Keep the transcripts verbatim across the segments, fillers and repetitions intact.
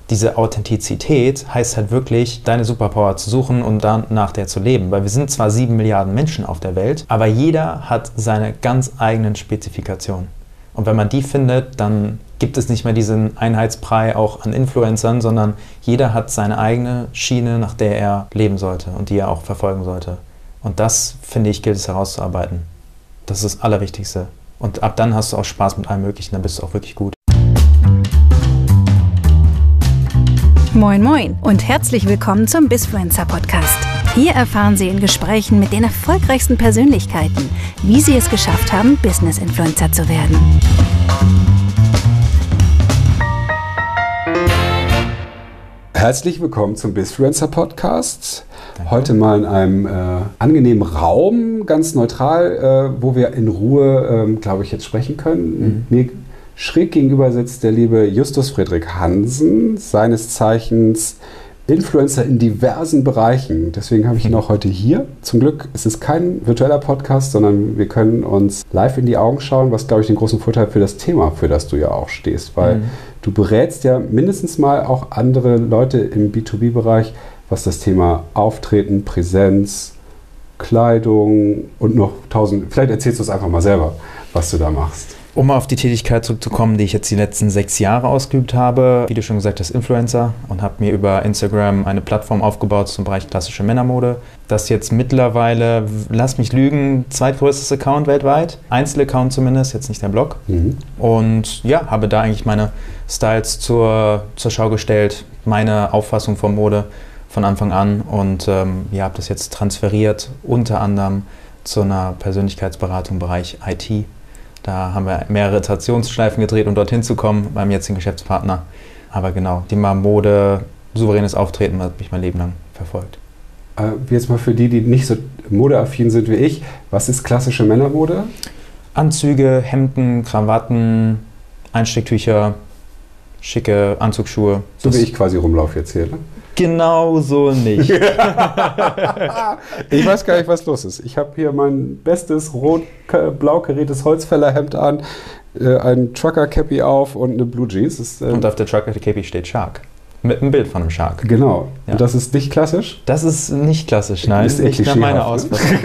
diese Authentizität heißt halt wirklich, deine Superpower zu suchen und dann nach der zu leben. Weil wir sind zwar sieben Milliarden Menschen auf der Welt, aber jeder hat seine ganz eigenen Spezifikationen. Und wenn man die findet, dann gibt es nicht mehr diesen Einheitsbrei auch an Influencern, sondern jeder hat seine eigene Schiene, nach der er leben sollte und die er auch verfolgen sollte. Und das, finde ich, gilt es herauszuarbeiten. Das ist das Allerwichtigste. Und ab dann hast du auch Spaß mit allem Möglichen, dann bist du auch wirklich gut. Moin Moin und herzlich willkommen zum Bizfluencer Podcast. Hier erfahren Sie in Gesprächen mit den erfolgreichsten Persönlichkeiten, wie sie es geschafft haben, Business-Influencer zu werden. Herzlich willkommen zum Bizfluencer Podcast. Heute mal in einem äh, angenehmen Raum, ganz neutral, äh, wo wir in Ruhe, äh, glaube ich, jetzt sprechen können. Mhm. Mir schräg gegenüber sitzt der liebe Justus Friedrich Hansen, seines Zeichens Influencer in diversen Bereichen. Deswegen habe ich ihn auch heute hier. Zum Glück ist es kein virtueller Podcast, sondern wir können uns live in die Augen schauen, was, glaube ich, den großen Vorteil für das Thema, für das du ja auch stehst. Weil mhm. du berätst ja mindestens mal auch andere Leute im B zwei B-Bereich, was das Thema Auftreten, Präsenz, Kleidung und noch tausend... Vielleicht erzählst du es einfach mal selber, was du da machst. Um auf die Tätigkeit zurückzukommen, die ich jetzt die letzten sechs Jahre ausgeübt habe, wie du schon gesagt hast, Influencer, und habe mir über Instagram eine Plattform aufgebaut zum Bereich klassische Männermode. Das jetzt mittlerweile, lass mich lügen, zweitgrößtes Account weltweit, Einzelaccount zumindest, jetzt nicht der Blog. Mhm. Und ja, habe da eigentlich meine Styles zur, zur Schau gestellt, meine Auffassung von Mode von Anfang an und ähm, ja, habe das jetzt transferiert, unter anderem zu einer Persönlichkeitsberatung im Bereich I T. Da haben wir mehrere Iterationsschleifen gedreht, um dorthin zu kommen, beim jetzigen Geschäftspartner. Aber genau, Thema Mode, souveränes Auftreten hat mich mein Leben lang verfolgt. Äh, jetzt mal für die, die nicht so modeaffin sind wie ich, was ist klassische Männermode? Anzüge, Hemden, Krawatten, Einstecktücher, schicke Anzugsschuhe. So wie ich quasi rumlaufe jetzt hier, ne? Genau so nicht. Ich weiß gar nicht, was los ist. Ich habe hier mein bestes rot-blau kariertes Holzfällerhemd an, äh, ein Trucker-Cappy auf und eine Blue Jeans. Das, äh, und auf der Trucker-Cappy steht Shark. Mit einem Bild von einem Shark. Genau. Ja. Und das ist nicht klassisch? Das ist nicht klassisch, nein. Ist nicht nach meiner Ausfassung.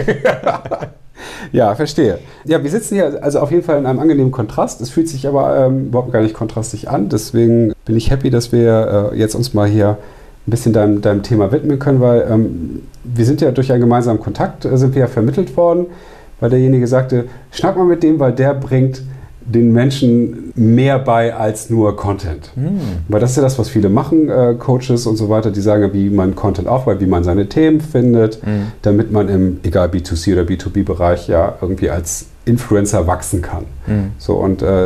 Ja, verstehe. Ja, wir sitzen hier also auf jeden Fall in einem angenehmen Kontrast. Es fühlt sich aber ähm, überhaupt gar nicht kontrastig an. Deswegen bin ich happy, dass wir äh, jetzt uns mal hier ein bisschen deinem, deinem Thema widmen können, weil ähm, wir sind ja durch einen gemeinsamen Kontakt, äh, sind wir ja vermittelt worden, weil derjenige sagte, schnack mal mit dem, weil der bringt den Menschen mehr bei als nur Content. Mhm. Weil das ist ja das, was viele machen, äh, Coaches und so weiter, die sagen, wie man Content aufbaut, wie man seine Themen findet, mhm. damit man im, egal B zwei C oder B zwei B-Bereich, ja irgendwie als Influencer wachsen kann. Mhm. So, und äh,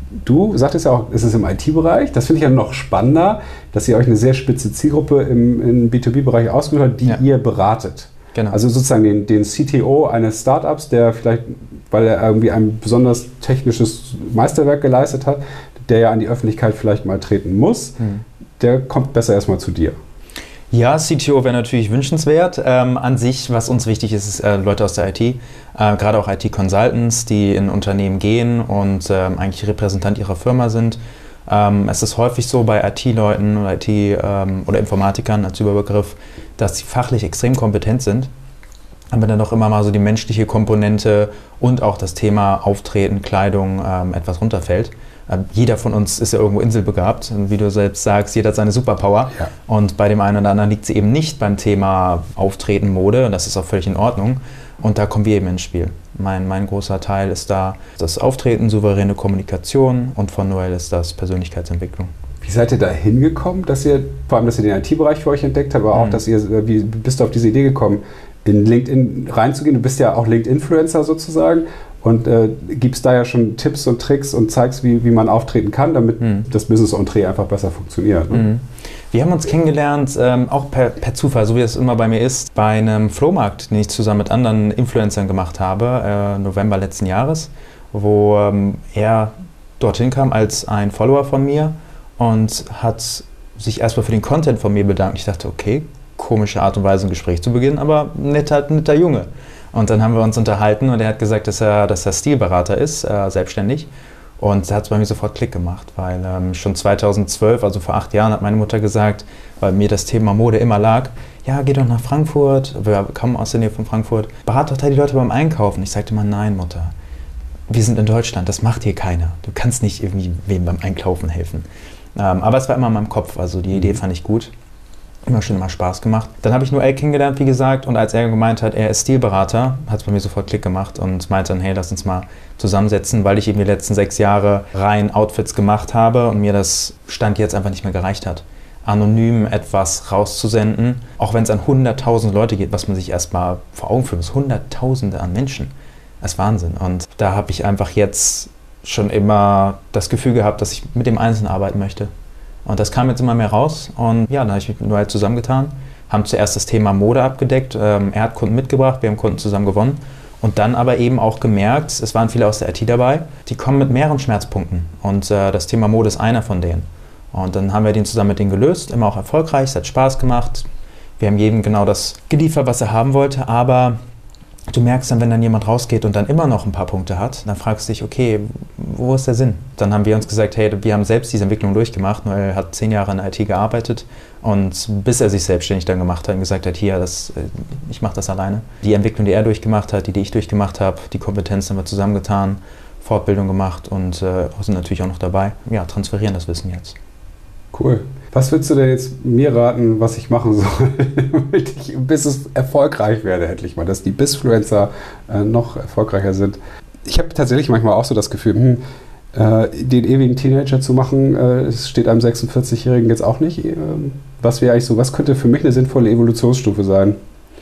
du sagtest ja auch, es ist im I T-Bereich. Das finde ich ja noch spannender, dass ihr euch eine sehr spitze Zielgruppe im, im B zwei B-Bereich ausgesucht habt, die ja. ihr beratet. Genau. Also sozusagen den, den C T O eines Startups, der vielleicht, weil er irgendwie ein besonders technisches Meisterwerk geleistet hat, der ja an die Öffentlichkeit vielleicht mal treten muss, hm. der kommt besser erstmal zu dir. Ja, C T O wäre natürlich wünschenswert. Ähm, an sich, was uns wichtig ist, ist äh, Leute aus der I T, äh, gerade auch I T-Consultants, die in Unternehmen gehen und ähm, eigentlich Repräsentant ihrer Firma sind. Ähm, es ist häufig so bei I T-Leuten oder I T ähm, oder Informatikern als Überbegriff, dass sie fachlich extrem kompetent sind, aber dann doch immer mal so die menschliche Komponente und auch das Thema Auftreten, Kleidung ähm, etwas runterfällt. Jeder von uns ist ja irgendwo inselbegabt. Und wie du selbst sagst, jeder hat seine Superpower. Ja. Und bei dem einen oder anderen liegt sie eben nicht beim Thema Auftreten, Mode. Und das ist auch völlig in Ordnung. Und da kommen wir eben ins Spiel. Mein, mein großer Teil ist da das Auftreten, souveräne Kommunikation. Und von Noel ist das Persönlichkeitsentwicklung. Wie seid ihr da hingekommen, dass ihr, vor allem, dass ihr den I T-Bereich für euch entdeckt habt, aber auch, mhm. dass ihr, wie bist du auf diese Idee gekommen, in LinkedIn reinzugehen? Du bist ja auch LinkedIn-Influencer sozusagen. Und äh, gibst da ja schon Tipps und Tricks und zeigst, wie, wie man auftreten kann, damit mhm. das Business-Entree einfach besser funktioniert. Ne? Mhm. Wir haben uns kennengelernt, ähm, auch per, per Zufall, so wie es immer bei mir ist, bei einem Flohmarkt, den ich zusammen mit anderen Influencern gemacht habe, äh, November letzten Jahres, wo ähm, er dorthin kam als ein Follower von mir und hat sich erstmal für den Content von mir bedankt. Ich dachte, okay, komische Art und Weise, ein Gespräch zu beginnen, aber netter, netter Junge. Und dann haben wir uns unterhalten und er hat gesagt, dass er, dass er Stilberater ist, äh, selbstständig. Und da hat es bei mir sofort Klick gemacht, weil ähm, schon zweitausendzwölf, also vor acht Jahren, hat meine Mutter gesagt, weil mir das Thema Mode immer lag, ja, geh doch nach Frankfurt, wir kommen aus der Nähe von Frankfurt, berat doch da die Leute beim Einkaufen. Ich sagte immer, nein, Mutter, wir sind in Deutschland, das macht hier keiner. Du kannst nicht irgendwie wem beim Einkaufen helfen. Ähm, aber es war immer in meinem Kopf, also die Idee fand ich gut. Immer schon immer Spaß gemacht. Dann habe ich Noel kennengelernt, wie gesagt, und als er gemeint hat, er ist Stilberater, hat es bei mir sofort Klick gemacht und meinte dann, hey, lass uns mal zusammensetzen, weil ich eben die letzten sechs Jahre rein Outfits gemacht habe und mir das Stand jetzt einfach nicht mehr gereicht hat, anonym etwas rauszusenden, auch wenn es an hunderttausend Leute geht, was man sich erstmal vor Augen führt, das Hunderttausende an Menschen. Das ist Wahnsinn. Und da habe ich einfach jetzt schon immer das Gefühl gehabt, dass ich mit dem Einzelnen arbeiten möchte. Und das kam jetzt immer mehr raus und ja, dann habe ich mich mit Noel zusammengetan, haben zuerst das Thema Mode abgedeckt, ähm, er hat Kunden mitgebracht, wir haben Kunden zusammen gewonnen und dann aber eben auch gemerkt, es waren viele aus der I T dabei, die kommen mit mehreren Schmerzpunkten und äh, das Thema Mode ist einer von denen. Und dann haben wir den zusammen mit denen gelöst, immer auch erfolgreich, es hat Spaß gemacht, wir haben jedem genau das geliefert, was er haben wollte, aber du merkst dann, wenn dann jemand rausgeht und dann immer noch ein paar Punkte hat, dann fragst du dich, okay, wo ist der Sinn? Dann haben wir uns gesagt, hey, wir haben selbst diese Entwicklung durchgemacht, weil er hat zehn Jahre in der I T gearbeitet und bis er sich selbstständig dann gemacht hat und gesagt hat, hier, das, ich mache das alleine. Die Entwicklung, die er durchgemacht hat, die, die ich durchgemacht habe, die Kompetenzen haben wir zusammengetan, Fortbildung gemacht und äh, sind natürlich auch noch dabei. Ja, transferieren das Wissen jetzt. Cool. Was würdest du denn jetzt mir raten, was ich machen soll, damit ich im Business erfolgreich werde, endlich mal, dass die Bizfluencer äh, noch erfolgreicher sind? Ich habe tatsächlich manchmal auch so das Gefühl, hm, äh, den ewigen Teenager zu machen, äh, es steht einem sechsundvierzig-Jährigen jetzt auch nicht. Äh, was wäre eigentlich so, was könnte für mich eine sinnvolle Evolutionsstufe sein?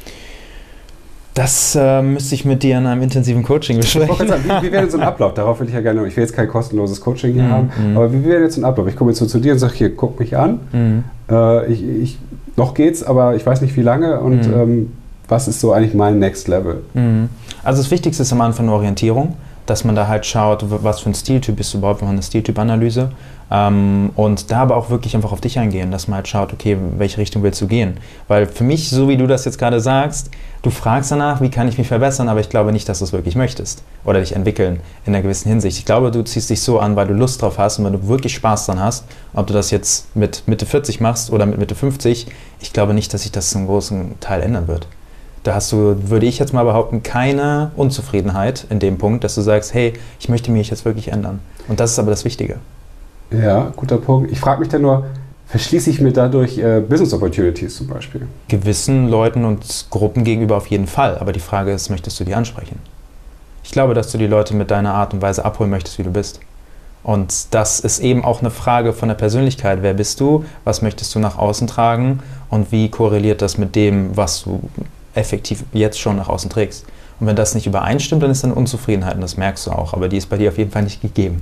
Das äh, müsste ich mit dir in einem intensiven Coaching besprechen. Ich sagen, wie, wie wäre denn so ein Ablauf? Darauf will ich ja gerne, ich will jetzt kein kostenloses Coaching hier mm, haben, mm. aber wie wäre jetzt so ein Ablauf? Ich komme jetzt so zu dir und sage, hier, guck mich an. Mm. Äh, ich, ich, noch geht's, aber ich weiß nicht, wie lange und mm. ähm, was ist so eigentlich mein Next Level? Mm. Also das Wichtigste ist am Anfang eine Orientierung, dass man da halt schaut, was für ein Stiltyp bist du überhaupt, wir machen eine Stiltyp-Analyse. Ähm, und da aber auch wirklich einfach auf dich eingehen, dass man halt schaut, okay, in welche Richtung willst du gehen? Weil für mich, so wie du das jetzt gerade sagst, du fragst danach, wie kann ich mich verbessern, aber ich glaube nicht, dass du es wirklich möchtest oder dich entwickeln in einer gewissen Hinsicht. Ich glaube, du ziehst dich so an, weil du Lust drauf hast und weil du wirklich Spaß dran hast. Ob du das jetzt mit Mitte vierzig machst oder mit Mitte fünfzig, ich glaube nicht, dass sich das zum großen Teil ändern wird. Da hast du, würde ich jetzt mal behaupten, keine Unzufriedenheit in dem Punkt, dass du sagst, hey, ich möchte mich jetzt wirklich ändern. Und das ist aber das Wichtige. Ja, guter Punkt. Ich frage mich dann nur, verschließe ich mir dadurch äh, Business Opportunities zum Beispiel? Gewissen Leuten und Gruppen gegenüber auf jeden Fall. Aber die Frage ist, möchtest du die ansprechen? Ich glaube, dass du die Leute mit deiner Art und Weise abholen möchtest, wie du bist. Und das ist eben auch eine Frage von der Persönlichkeit. Wer bist du? Was möchtest du nach außen tragen? Und wie korreliert das mit dem, was du effektiv jetzt schon nach außen trägst? Und wenn das nicht übereinstimmt, dann ist dann Unzufriedenheit. Und das merkst du auch. Aber die ist bei dir auf jeden Fall nicht gegeben.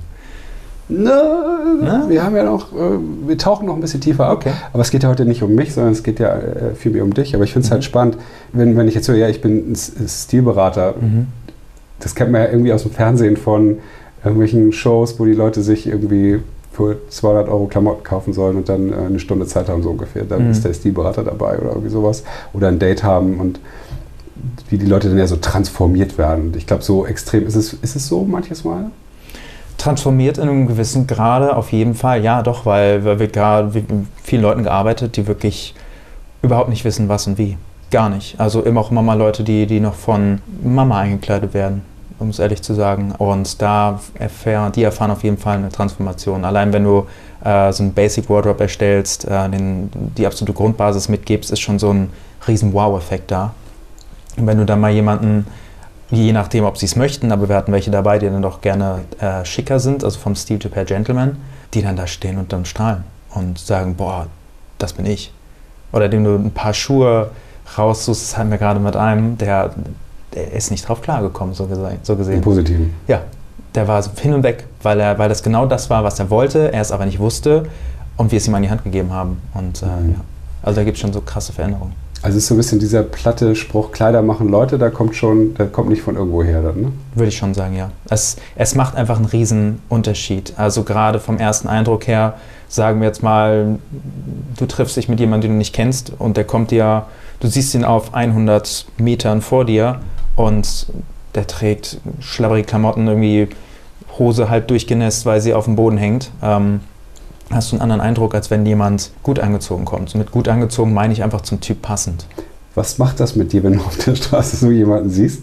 Na, Na? Wir haben ja noch, wir tauchen noch ein bisschen tiefer ab, okay. Aber es geht ja heute nicht um mich, sondern es geht ja viel mehr um dich. Aber ich finde es mhm. halt spannend, wenn, wenn ich jetzt höre, ja, ich bin ein Stilberater. Mhm. Das kennt man ja irgendwie aus dem Fernsehen von irgendwelchen Shows, wo die Leute sich irgendwie für zweihundert Euro Klamotten kaufen sollen und dann eine Stunde Zeit haben, so ungefähr. Dann mhm. ist der Stilberater dabei oder irgendwie sowas. Oder ein Date haben und wie die Leute dann ja so transformiert werden. Und ich glaube, so extrem ist es, ist es so manches Mal? Transformiert in einem gewissen Grade auf jeden Fall, ja doch, weil wir gerade mit vielen Leuten gearbeitet, die wirklich überhaupt nicht wissen, was und wie. Gar nicht. Also immer auch immer mal Leute, die, die noch von Mama eingekleidet werden, um es ehrlich zu sagen. Und da erfahren, die erfahren auf jeden Fall eine Transformation. Allein wenn du äh, so ein Basic Wardrobe erstellst, äh, den, die absolute Grundbasis mitgibst, ist schon so ein riesen Wow-Effekt da. Und wenn du dann mal jemanden, je nachdem, ob sie es möchten, aber wir hatten welche dabei, die dann doch gerne äh, schicker sind, also vom Stiltyp her Gentleman, die dann da stehen und dann strahlen und sagen, boah, das bin ich. Oder dem du ein paar Schuhe raussuchst, das hatten wir gerade mit einem, der, der ist nicht drauf klargekommen, so gesehen. So gesehen. Im Positiven? Ja, der war so hin und weg, weil, er, weil das genau das war, was er wollte, er es aber nicht wusste und wir es ihm an die Hand gegeben haben. Und äh, mhm. ja, also da gibt es schon so krasse Veränderungen. Also es ist so ein bisschen dieser platte Spruch, Kleider machen Leute, da kommt schon, der kommt nicht von irgendwo her dann, ne? Würde ich schon sagen, ja. Es, es macht einfach einen riesen Unterschied. Also gerade vom ersten Eindruck her, sagen wir jetzt mal, du triffst dich mit jemandem, den du nicht kennst und der kommt dir, du siehst ihn auf hundert Metern vor dir und der trägt schlabberige Klamotten, irgendwie Hose halb durchgenässt, weil sie auf dem Boden hängt, ähm, hast du einen anderen Eindruck, als wenn jemand gut angezogen kommt. Und mit gut angezogen meine ich einfach zum Typ passend. Was macht das mit dir, wenn du auf der Straße so jemanden siehst?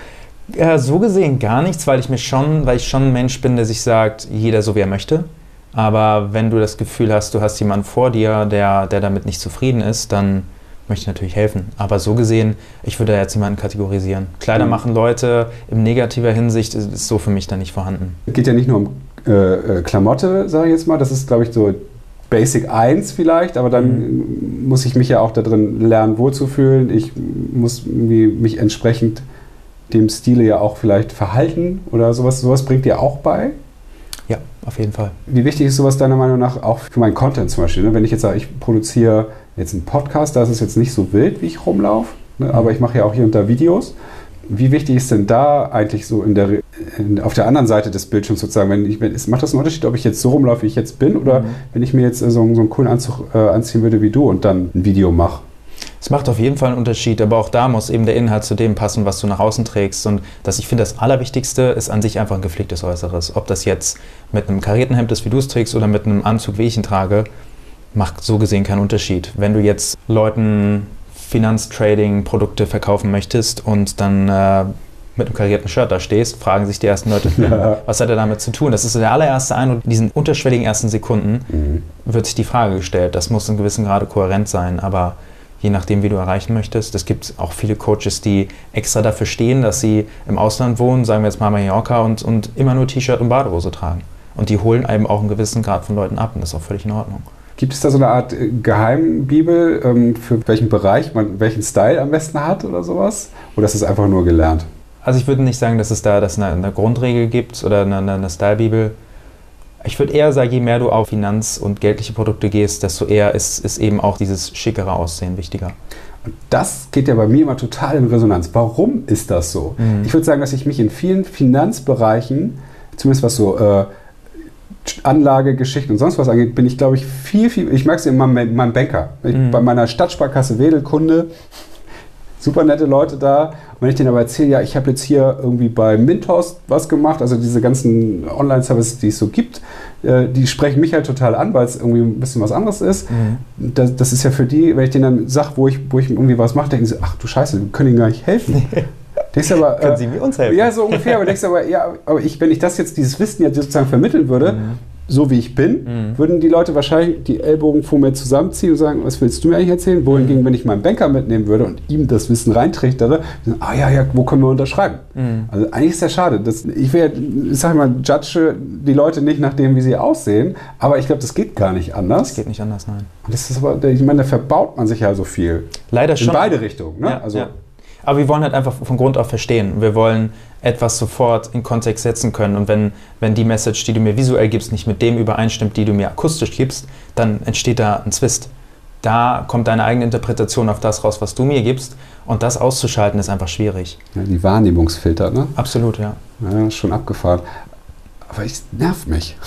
Äh, so gesehen gar nichts, weil ich mir schon, weil ich schon ein Mensch bin, der sich sagt, jeder so wie er möchte. Aber wenn du das Gefühl hast, du hast jemanden vor dir, der, der damit nicht zufrieden ist, dann möchte ich natürlich helfen. Aber so gesehen, ich würde jetzt niemanden kategorisieren. Kleider mhm. machen Leute in negativer Hinsicht, ist so für mich dann nicht vorhanden. Es geht ja nicht nur um äh, Klamotte, sage ich jetzt mal. Das ist, glaube ich, so Basic eins vielleicht. Aber dann mhm. muss ich mich ja auch da drin lernen, wohlzufühlen. Ich muss irgendwie mich entsprechend dem Stile ja auch vielleicht verhalten oder sowas. Sowas bringt dir auch bei? Ja, auf jeden Fall. Wie wichtig ist sowas deiner Meinung nach auch für meinen Content zum Beispiel? Ne? Wenn ich jetzt sage, ich produziere jetzt einen Podcast, da ist es jetzt nicht so wild, wie ich rumlaufe, ne? Aber ich mache ja auch hier und da Videos. Wie wichtig ist denn da eigentlich so in der, in, auf der anderen Seite des Bildschirms sozusagen, wenn ich, wenn, macht das einen Unterschied, ob ich jetzt so rumlaufe, wie ich jetzt bin, oder mhm. wenn ich mir jetzt so, so einen coolen Anzug äh, anziehen würde wie du und dann ein Video mache? Es macht auf jeden Fall einen Unterschied, aber auch da muss eben der Inhalt zu dem passen, was du nach außen trägst. Und das, ich finde, das Allerwichtigste ist an sich einfach ein gepflegtes Äußeres. Ob das jetzt mit einem karierten Hemd ist, wie du es trägst, oder mit einem Anzug, wie ich ihn trage, macht so gesehen keinen Unterschied. Wenn du jetzt Leuten Finanztrading-Produkte verkaufen möchtest und dann äh, mit einem karierten Shirt da stehst, fragen sich die ersten Leute, ja. was hat er damit zu tun? Das ist so der allererste Eindruck. In diesen unterschwelligen ersten Sekunden mhm. wird sich die Frage gestellt. Das muss in gewissem Grade kohärent sein, aber je nachdem, wie du erreichen möchtest. Es gibt auch viele Coaches, die extra dafür stehen, dass sie im Ausland wohnen, sagen wir jetzt mal Mallorca, und, und immer nur T-Shirt und Badehose tragen. Und die holen eben auch einen gewissen Grad von Leuten ab und das ist auch völlig in Ordnung. Gibt es da so eine Art Geheimbibel, ähm, für welchen Bereich man welchen Style am besten hat oder sowas? Oder ist es einfach nur gelernt? Also ich würde nicht sagen, dass es da dass eine, eine Grundregel gibt oder eine, eine Style-Bibel. Ich würde eher sagen, je mehr du auf Finanz- und geldliche Produkte gehst, desto eher ist, ist eben auch dieses schickere Aussehen wichtiger. Und das geht ja bei mir immer total in Resonanz. Warum ist das so? Mhm. Ich würde sagen, dass ich mich in vielen Finanzbereichen, zumindest was so äh, Anlage, Geschichten und sonst was angeht, bin ich, glaube ich, viel, viel, ich merke es in meinem, meinem Banker. Ich, mhm. Bei meiner Stadtsparkasse Wedel Kunde, super nette Leute da. Und wenn ich denen aber erzähle, ja, ich habe jetzt hier irgendwie bei Mintos was gemacht, also diese ganzen Online-Services, die es so gibt, äh, die sprechen mich halt total an, weil es irgendwie ein bisschen was anderes ist. Mhm. Das, das ist ja für die, wenn ich denen dann sage, wo ich, wo ich irgendwie was mache, denken sie, ach du Scheiße, wir können ihnen gar nicht helfen. Denkst aber, können äh, Sie mir uns helfen? Ja, so ungefähr. Aber denkst aber, ja, aber ich, wenn ich das jetzt, dieses Wissen jetzt sozusagen vermitteln würde, mhm. so wie ich bin, mhm. würden die Leute wahrscheinlich die Ellbogen vor mir zusammenziehen und sagen, was willst du mir eigentlich erzählen? Wohingegen, mhm. wenn ich meinen Banker mitnehmen würde und ihm das Wissen reintrichtere, dann, ah ja, ja, wo können wir unterschreiben? Mhm. Also eigentlich ist das schade. Das, ich will, ich sag mal, judge die Leute nicht nach dem, wie sie aussehen, aber ich glaube, das geht gar nicht anders. Das geht nicht anders, nein. Und das ist aber, ich meine, da verbaut man sich ja so viel. Leider schon. In beide Richtungen, ne? Ja, also, ja. Aber wir wollen halt einfach von Grund auf verstehen. Wir wollen etwas sofort in Kontext setzen können. Und wenn, wenn die Message, die du mir visuell gibst, nicht mit dem übereinstimmt, die du mir akustisch gibst, dann entsteht da ein Zwist. Da kommt deine eigene Interpretation auf das raus, was du mir gibst. Und das auszuschalten ist einfach schwierig. Ja, die Wahrnehmungsfilter, ne? Absolut, ja. Ja, schon abgefahren. Aber es nervt mich.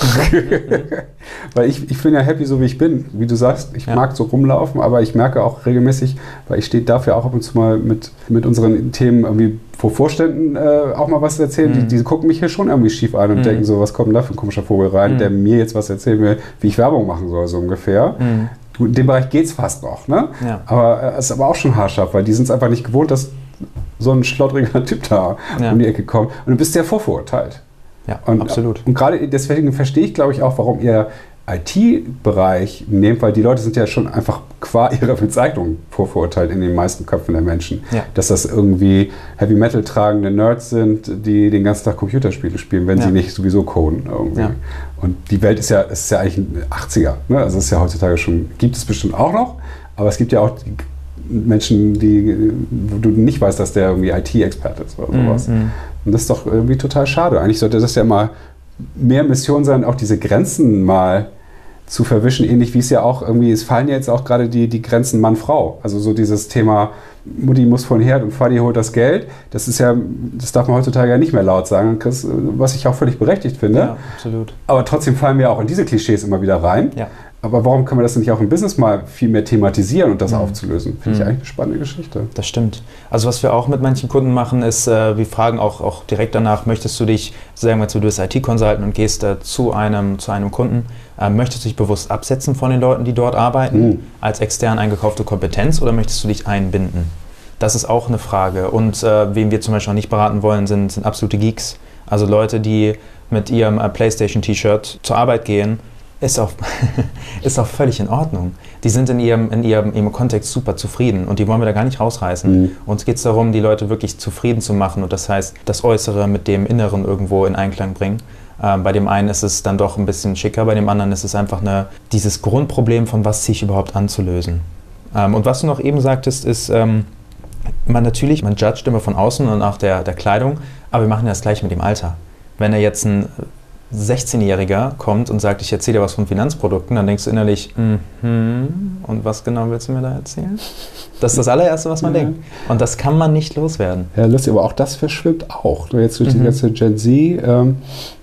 Weil ich, ich bin ja happy, so wie ich bin. Wie du sagst, ich ja. mag so rumlaufen, aber ich merke auch regelmäßig, weil ich stehe dafür auch ab und zu mal mit, mit unseren Themen irgendwie vor Vorständen äh, auch mal was erzählen. Mhm. Die, die gucken mich hier schon irgendwie schief an und mhm. denken so, was kommt denn da für ein komischer Vogel rein, mhm. der mir jetzt was erzählen will, wie ich Werbung machen soll, so ungefähr. Mhm. In dem Bereich geht es fast noch, ne? Ja. Aber es äh, ist aber auch schon haarscharf, weil die sind es einfach nicht gewohnt, dass so ein schlottriger Typ da ja. um die Ecke kommt. Und du bist sehr vorverurteilt. Ja, und, absolut. Und gerade deswegen verstehe ich, glaube ich, auch, warum ihr I T-Bereich nehmt, weil die Leute sind ja schon einfach qua ihrer Bezeichnung vorverurteilt in den meisten Köpfen der Menschen. Ja. Dass das irgendwie Heavy Metal tragende Nerds sind, die den ganzen Tag Computerspiele spielen, wenn ja. sie nicht sowieso coden irgendwie. Ja. Und die Welt ist ja, ist ja eigentlich ein achtziger. Ne? Also es ist ja heutzutage schon, gibt es bestimmt auch noch, aber es gibt ja auch Menschen, die, wo du nicht weißt, dass der irgendwie I T-Experte ist oder sowas. Mhm. Und das ist doch irgendwie total schade. Eigentlich sollte das ja mal mehr Mission sein, auch diese Grenzen mal zu verwischen, ähnlich wie es ja auch irgendwie, es fallen ja jetzt auch gerade die, die Grenzen Mann-Frau. Also so dieses Thema, Mutti muss von Herd und Vati holt das Geld, das ist ja, das darf man heutzutage ja nicht mehr laut sagen, was ich auch völlig berechtigt finde. Ja, absolut. Aber trotzdem fallen wir auch in diese Klischees immer wieder rein. Ja. Aber warum kann man das nicht auch im Business mal viel mehr thematisieren und das Mhm. aufzulösen? Finde ich Mhm. eigentlich eine spannende Geschichte. Das stimmt. Also was wir auch mit manchen Kunden machen, ist, äh, wir fragen auch, auch direkt danach, möchtest du dich, sagen wir jetzt, du bist I T-Consultant und gehst äh, zu, einem, zu einem Kunden, äh, möchtest du dich bewusst absetzen von den Leuten, die dort arbeiten, Mhm. als extern eingekaufte Kompetenz, oder möchtest du dich einbinden? Das ist auch eine Frage. Und äh, wen wir zum Beispiel auch nicht beraten wollen, sind, sind absolute Geeks. Also Leute, die mit ihrem äh, PlayStation-T-Shirt zur Arbeit gehen, ist auch, ist auch völlig in Ordnung. Die sind in ihrem, in ihrem, ihrem Kontext super zufrieden und die wollen wir da gar nicht rausreißen. Mhm. Uns geht es darum, die Leute wirklich zufrieden zu machen und das heißt, das Äußere mit dem Inneren irgendwo in Einklang bringen. Ähm, bei dem einen ist es dann doch ein bisschen schicker, bei dem anderen ist es einfach eine, dieses Grundproblem von was ziehe ich überhaupt an, zu lösen. Ähm, und was du noch eben sagtest, ist, ähm, man natürlich, man judgt immer von außen und auch der, der Kleidung, aber wir machen das gleich mit dem Alter. Wenn er jetzt ein sechzehnjähriger kommt und sagt, ich erzähle dir was von Finanzprodukten, dann denkst du innerlich, mhm, und was genau willst du mir da erzählen? Das ist das allererste, was man Ja. denkt. Und das kann man nicht loswerden. Ja, lustig, aber auch das verschwimmt auch. Jetzt durch die Mhm. ganze Gen Z, ähm,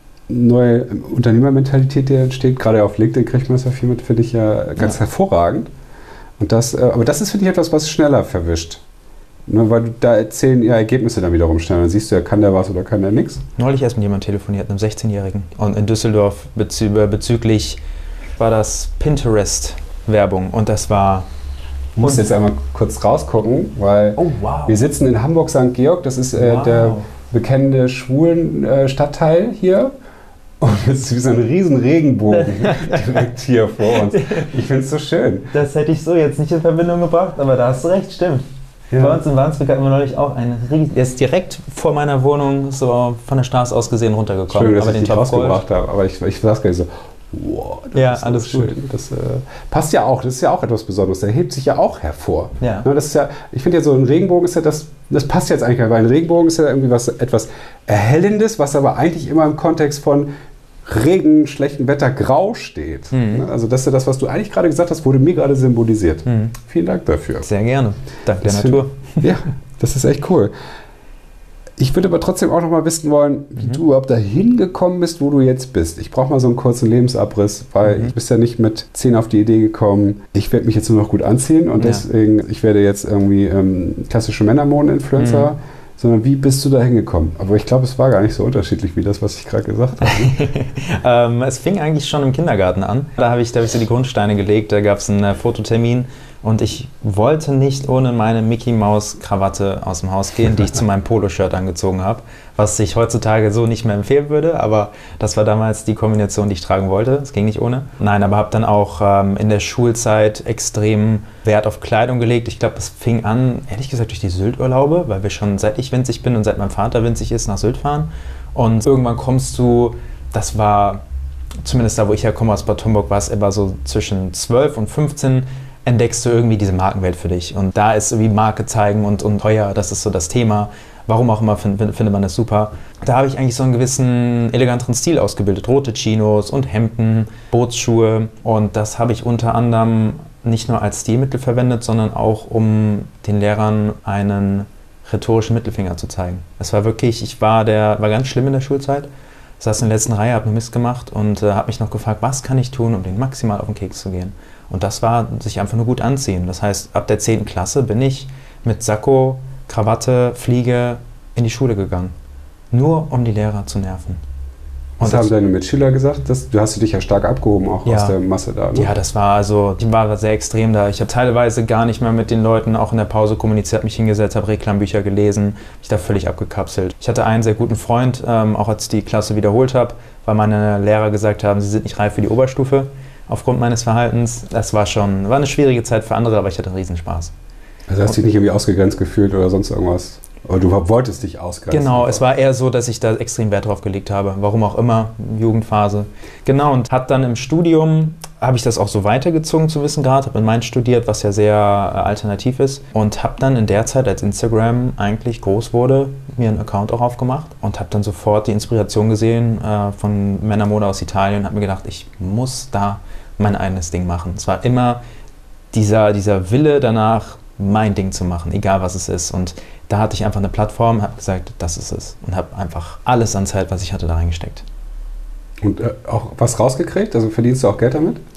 neue Unternehmermentalität, die entsteht, gerade auf LinkedIn kriegt man das ja viel mit, finde ich ja ganz Ja. hervorragend. Und das, äh, aber das ist, finde ich, etwas, was schneller verwischt. Ne, weil du, da erzählen ja Ergebnisse dann wiederum schneller. Dann siehst du ja, kann der was oder kann der nichts. Neulich erst mit jemandem telefoniert, einem sechzehnjährigen. Und in Düsseldorf bezü bezüglich, war das Pinterest-Werbung. Und das war... Ich muss jetzt einmal kurz rausgucken, weil Oh, wow. wir sitzen in Hamburg Sankt Georg, das ist äh, Wow. der bekannte schwulen äh, Stadtteil hier. Und es ist wie so ein riesen Regenbogen direkt hier vor uns. Ich finde es so schön. Das hätte ich so jetzt nicht in Verbindung gebracht, aber da hast du recht, stimmt. Ja. Bei uns in Wandsbek hatten wir neulich auch einen riesen... Der ist direkt vor meiner Wohnung so von der Straße aus gesehen runtergekommen. Schön, dass aber ich den dich Topf Gold. rausgebracht habe, aber ich, ich saß gar nicht so, wow, das Ja, ist so alles schön. gut. Das äh, passt ja auch, das ist ja auch etwas Besonderes, der hebt sich ja auch hervor. Ja. Ne, das ist ja, ich finde ja so ein Regenbogen ist ja das, das passt jetzt eigentlich, weil ein Regenbogen ist ja irgendwie was etwas Erhellendes, was aber eigentlich immer im Kontext von Regen, schlechtem Wetter, grau steht. Mhm. Ne, also das ist ja das, was du eigentlich gerade gesagt hast, wurde mir gerade symbolisiert. Mhm. Vielen Dank dafür. Sehr gerne. Dank der Das Natur. find- Ja, das ist echt cool. Ich würde aber trotzdem auch noch mal wissen wollen, wie Mhm. du überhaupt dahin gekommen bist, wo du jetzt bist. Ich brauche mal so einen kurzen Lebensabriss, weil Mhm. ich bist ja nicht mit zehn auf die Idee gekommen, ich werde mich jetzt nur noch gut anziehen und Ja. deswegen, ich werde jetzt irgendwie ähm, klassische Männermode-Influencer, Mhm. sondern wie bist du da hingekommen? Aber ich glaube, es war gar nicht so unterschiedlich wie das, was ich gerade gesagt habe. ähm, es fing eigentlich schon im Kindergarten an. Da habe ich, da hab ich so die Grundsteine gelegt. Da gab es einen äh, Fototermin und ich wollte nicht ohne meine Mickey-Maus-Krawatte aus dem Haus gehen, die ich zu meinem Poloshirt angezogen habe, was ich heutzutage so nicht mehr empfehlen würde, aber das war damals die Kombination, die ich tragen wollte. Es ging nicht ohne. Nein, aber habe dann auch ähm, in der Schulzeit extrem Wert auf Kleidung gelegt. Ich glaube, es fing an, ehrlich gesagt, durch die Sylt-Urlaube, weil wir schon seit ich winzig bin und seit mein Vater winzig ist, nach Sylt fahren. Und irgendwann kommst du, das war zumindest da, wo ich herkomme, aus Bad Homburg, war es immer so zwischen zwölf und fünfzehn, entdeckst du irgendwie diese Markenwelt für dich. Und da ist irgendwie Marke zeigen und, und teuer, das ist so das Thema. Warum auch immer find, findet man das super. Da habe ich eigentlich so einen gewissen eleganteren Stil ausgebildet. Rote Chinos und Hemden, Bootsschuhe. Und das habe ich unter anderem nicht nur als Stilmittel verwendet, sondern auch, um den Lehrern einen rhetorischen Mittelfinger zu zeigen. Es war wirklich, ich war, der, war ganz schlimm in der Schulzeit. Ich saß in der letzten Reihe, habe nur Mist gemacht und äh, habe mich noch gefragt, was kann ich tun, um den maximal auf den Keks zu gehen. Und das war, sich einfach nur gut anziehen. Das heißt, ab der zehnten Klasse bin ich mit Sakko, Krawatte, Fliege in die Schule gegangen. Nur um die Lehrer zu nerven. Was Und haben das, deine Mitschüler gesagt? Das, du hast dich ja stark abgehoben, auch Ja. aus der Masse da. Ne? ja, das war also, ich war sehr extrem da. Ich habe teilweise gar nicht mehr mit den Leuten auch in der Pause kommuniziert, mich hingesetzt, habe Reklambücher gelesen, mich da völlig abgekapselt. Ich hatte einen sehr guten Freund, ähm, auch als ich die Klasse wiederholt habe, weil meine Lehrer gesagt haben, sie sind nicht reif für die Oberstufe aufgrund meines Verhaltens. Das war schon, war eine schwierige Zeit für andere, aber ich hatte einen Riesenspaß. Also hast du dich nicht irgendwie ausgegrenzt gefühlt oder sonst irgendwas? Oder du wolltest dich ausgrenzen? Genau, es war eher so, dass ich da extrem Wert drauf gelegt habe. Warum auch immer, Jugendphase. Genau, und hat dann im Studium, habe ich das auch so weitergezogen zu wissen gerade, habe in Mainz studiert, was ja sehr äh, alternativ ist. Und habe dann in der Zeit, als Instagram eigentlich groß wurde, mir einen Account auch aufgemacht und habe dann sofort die Inspiration gesehen äh, von Männermode aus Italien und habe mir gedacht, ich muss da mein eigenes Ding machen. Es war immer dieser, dieser Wille danach, mein Ding zu machen, egal was es ist. Und da hatte ich einfach eine Plattform, habe gesagt, das ist es. Und habe einfach alles an Zeit, was ich hatte, da reingesteckt. Und äh, auch was rausgekriegt? Also verdienst du auch Geld damit? Ja,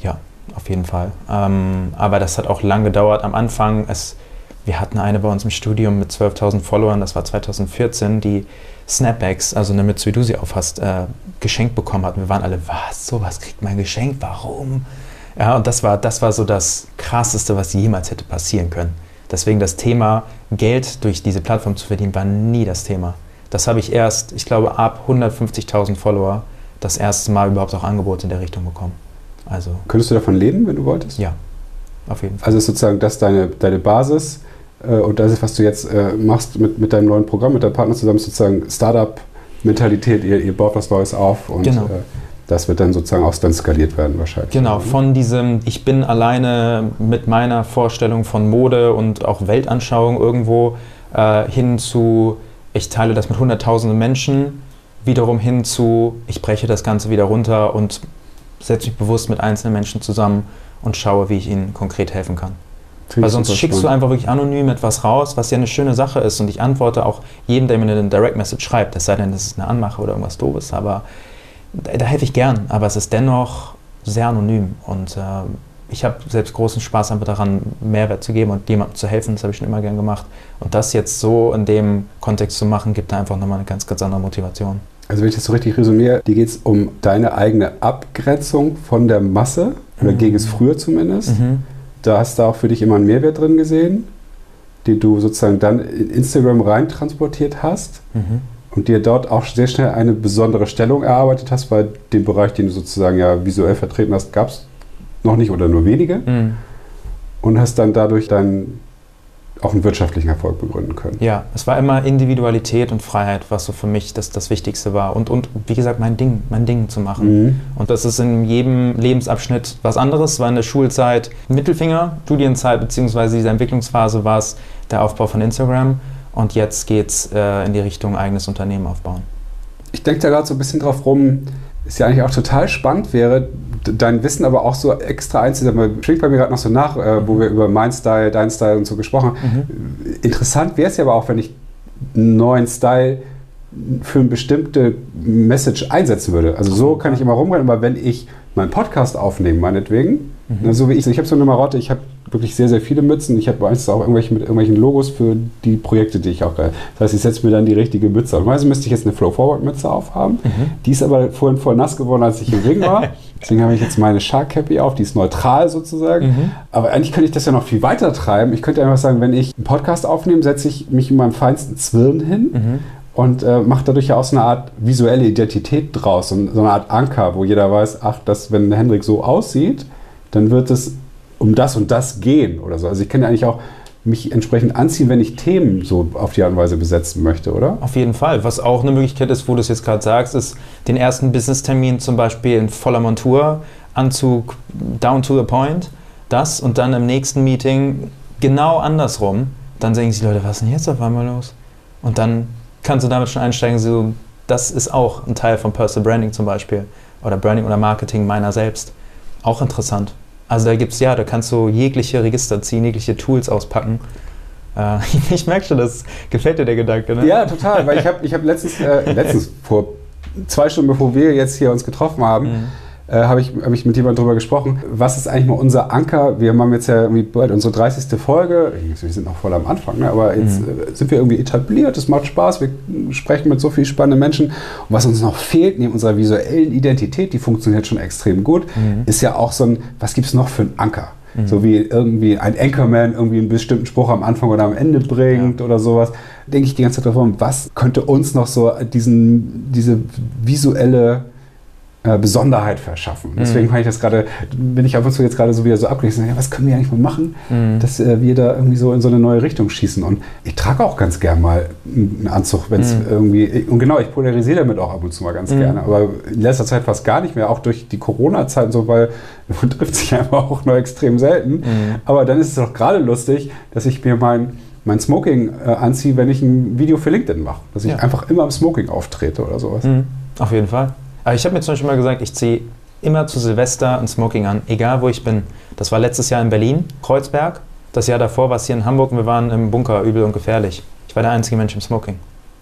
auf jeden Fall. Ähm, aber das hat auch lang gedauert. Am Anfang, es, wir hatten eine bei uns im Studium mit zwölftausend Followern, das war zweitausendvierzehn, die Snapbacks, also eine Mütze, wie du sie aufhast, äh, geschenkt bekommen hat. Und wir waren alle, was, sowas kriegt man geschenkt, warum? Ja, und das war, das war so das Krasseste, was jemals hätte passieren können. Deswegen das Thema, Geld durch diese Plattform zu verdienen, war nie das Thema. Das habe ich erst, ich glaube, ab hundertfünfzigtausend Follower das erste Mal überhaupt auch Angebote in der Richtung bekommen. Also, könntest du davon leben, wenn du wolltest? Ja, auf jeden Fall. Also ist sozusagen das deine, deine Basis äh, und das ist, was du jetzt äh, machst mit, mit deinem neuen Programm, mit deinem Partner zusammen, sozusagen Startup-Mentalität, ihr, ihr baut was Neues auf und genau. äh, das wird dann sozusagen auch dann skaliert werden wahrscheinlich. Genau, von diesem, ich bin alleine mit meiner Vorstellung von Mode und auch Weltanschauung irgendwo äh, hin zu, ich teile das mit hunderttausenden Menschen, wiederum hin zu, ich breche das Ganze wieder runter und setze mich bewusst mit einzelnen Menschen zusammen und schaue, wie ich ihnen konkret helfen kann. Weil sonst schickst spannend. du einfach wirklich anonym etwas raus, was ja eine schöne Sache ist und ich antworte auch jedem, der mir eine Direct Message schreibt, es sei denn, das ist eine Anmache oder irgendwas Doofes, aber da, da helfe ich gern, aber es ist dennoch sehr anonym und äh, ich habe selbst großen Spaß einfach daran, Mehrwert zu geben und jemandem zu helfen, das habe ich schon immer gern gemacht und das jetzt so in dem Kontext zu machen, gibt da einfach nochmal eine ganz, ganz andere Motivation. Also wenn ich das so richtig resümiere, dir geht es um deine eigene Abgrenzung von der Masse, oder mhm. ging es früher zumindest. Mhm. Da hast du auch für dich immer einen Mehrwert drin gesehen, den du sozusagen dann in Instagram rein transportiert hast mhm. und dir dort auch sehr schnell eine besondere Stellung erarbeitet hast, weil den Bereich, den du sozusagen ja visuell vertreten hast, gab es noch nicht oder nur wenige mhm. und hast dann dadurch deinen auch einen wirtschaftlichen Erfolg begründen können. Ja, es war immer Individualität und Freiheit, was so für mich das, das Wichtigste war. Und, und wie gesagt, mein Ding, mein Ding zu machen. Mhm. Und das ist in jedem Lebensabschnitt was anderes. War in der Schulzeit Mittelfinger, Studienzeit bzw. diese Entwicklungsphase war es der Aufbau von Instagram. Und jetzt geht es äh, in die Richtung eigenes Unternehmen aufbauen. Ich denke da gerade so ein bisschen drauf rum, ist ja eigentlich auch total spannend wäre, dein Wissen aber auch so extra einzusetzen. Schwingt bei mir gerade noch so nach, äh, wo wir über mein Style, dein Style und so gesprochen haben. Mhm. Interessant wäre es ja aber auch, wenn ich einen neuen Style für eine bestimmte Message einsetzen würde. Also so kann ich immer rumrennen, aber wenn ich meinen Podcast aufnehme, meinetwegen, mhm. ne, so wie ich, ich habe so eine Marotte, ich habe wirklich sehr, sehr viele Mützen. Ich habe meistens auch irgendwelche mit irgendwelchen Logos für die Projekte, die ich auch geil. Das heißt, ich setze mir dann die richtige Mütze auf. Normalerweise müsste ich jetzt eine Flow-Forward-Mütze aufhaben. Mhm. Die ist aber vorhin voll nass geworden, als ich im Ring war. Deswegen habe ich jetzt meine Shark Cappy auf. Die ist neutral sozusagen. Mhm. Aber eigentlich könnte ich das ja noch viel weiter treiben. Ich könnte einfach sagen, wenn ich einen Podcast aufnehme, setze ich mich in meinem feinsten Zwirn hin. Mhm. Und äh, macht dadurch ja auch so eine Art visuelle Identität draus. So, so eine Art Anker, wo jeder weiß, ach, dass, wenn Hendrik so aussieht, dann wird es um das und das gehen oder so. Also ich kann ja eigentlich auch mich entsprechend anziehen, wenn ich Themen so auf die Art und Weise besetzen möchte, oder? Auf jeden Fall. Was auch eine Möglichkeit ist, wo du es jetzt gerade sagst, ist den ersten Business-Termin zum Beispiel in voller Montur, Anzug down to the point, das und dann im nächsten Meeting genau andersrum. Dann denken sich die Leute, was ist denn jetzt auf einmal los? Und dann kannst du damit schon einsteigen, so, das ist auch ein Teil von Personal Branding zum Beispiel oder Branding oder Marketing meiner selbst. Auch interessant. Also da gibt's ja, da kannst du jegliche Register ziehen, jegliche Tools auspacken. Äh, ich merke schon, das gefällt dir der Gedanke, ne? Ja, total, weil ich habe ich hab letztens, äh, letztens vor zwei Stunden, bevor wir jetzt hier uns getroffen haben, mhm. äh, habe ich, hab ich mit jemandem darüber gesprochen, was ist eigentlich mal unser Anker? Wir haben jetzt ja irgendwie bald unsere dreißigste Folge, wir sind noch voll am Anfang, ne? Aber jetzt mhm. äh, sind wir irgendwie etabliert, es macht Spaß, wir sprechen mit so vielen spannenden Menschen. Und was uns noch fehlt, neben unserer visuellen Identität, die funktioniert schon extrem gut, mhm. ist ja auch so ein, was gibt es noch für einen Anker? Mhm. So wie irgendwie ein Anchorman irgendwie einen bestimmten Spruch am Anfang oder am Ende bringt ja. oder sowas. Denke ich die ganze Zeit davon, was könnte uns noch so diesen, diese visuelle äh, Besonderheit verschaffen. Deswegen mhm. ich das gerade, bin ich ab und zu jetzt gerade so wieder so abgelesen, ja, was können wir eigentlich mal machen, mhm. dass äh, wir da irgendwie so in so eine neue Richtung schießen. Und ich trage auch ganz gern mal einen Anzug, wenn es mhm. irgendwie, und genau, ich polarisiere damit auch ab und zu mal ganz mhm. gerne, aber in letzter Zeit fast gar nicht mehr, auch durch die Corona-Zeit und so, weil man trifft sich einfach auch nur extrem selten. Mhm. Aber dann ist es doch gerade lustig, dass ich mir mein mein Smoking äh, anziehe, wenn ich ein Video für LinkedIn mache. Dass ich ja. einfach immer im Smoking auftrete oder sowas. Mhm. Auf jeden Fall. Aber ich habe mir zum Beispiel mal gesagt, ich ziehe immer zu Silvester ein Smoking an, egal wo ich bin. Das war letztes Jahr in Berlin, Kreuzberg. Das Jahr davor war es hier in Hamburg und wir waren im Bunker, übel und gefährlich. Ich war der einzige Mensch im Smoking.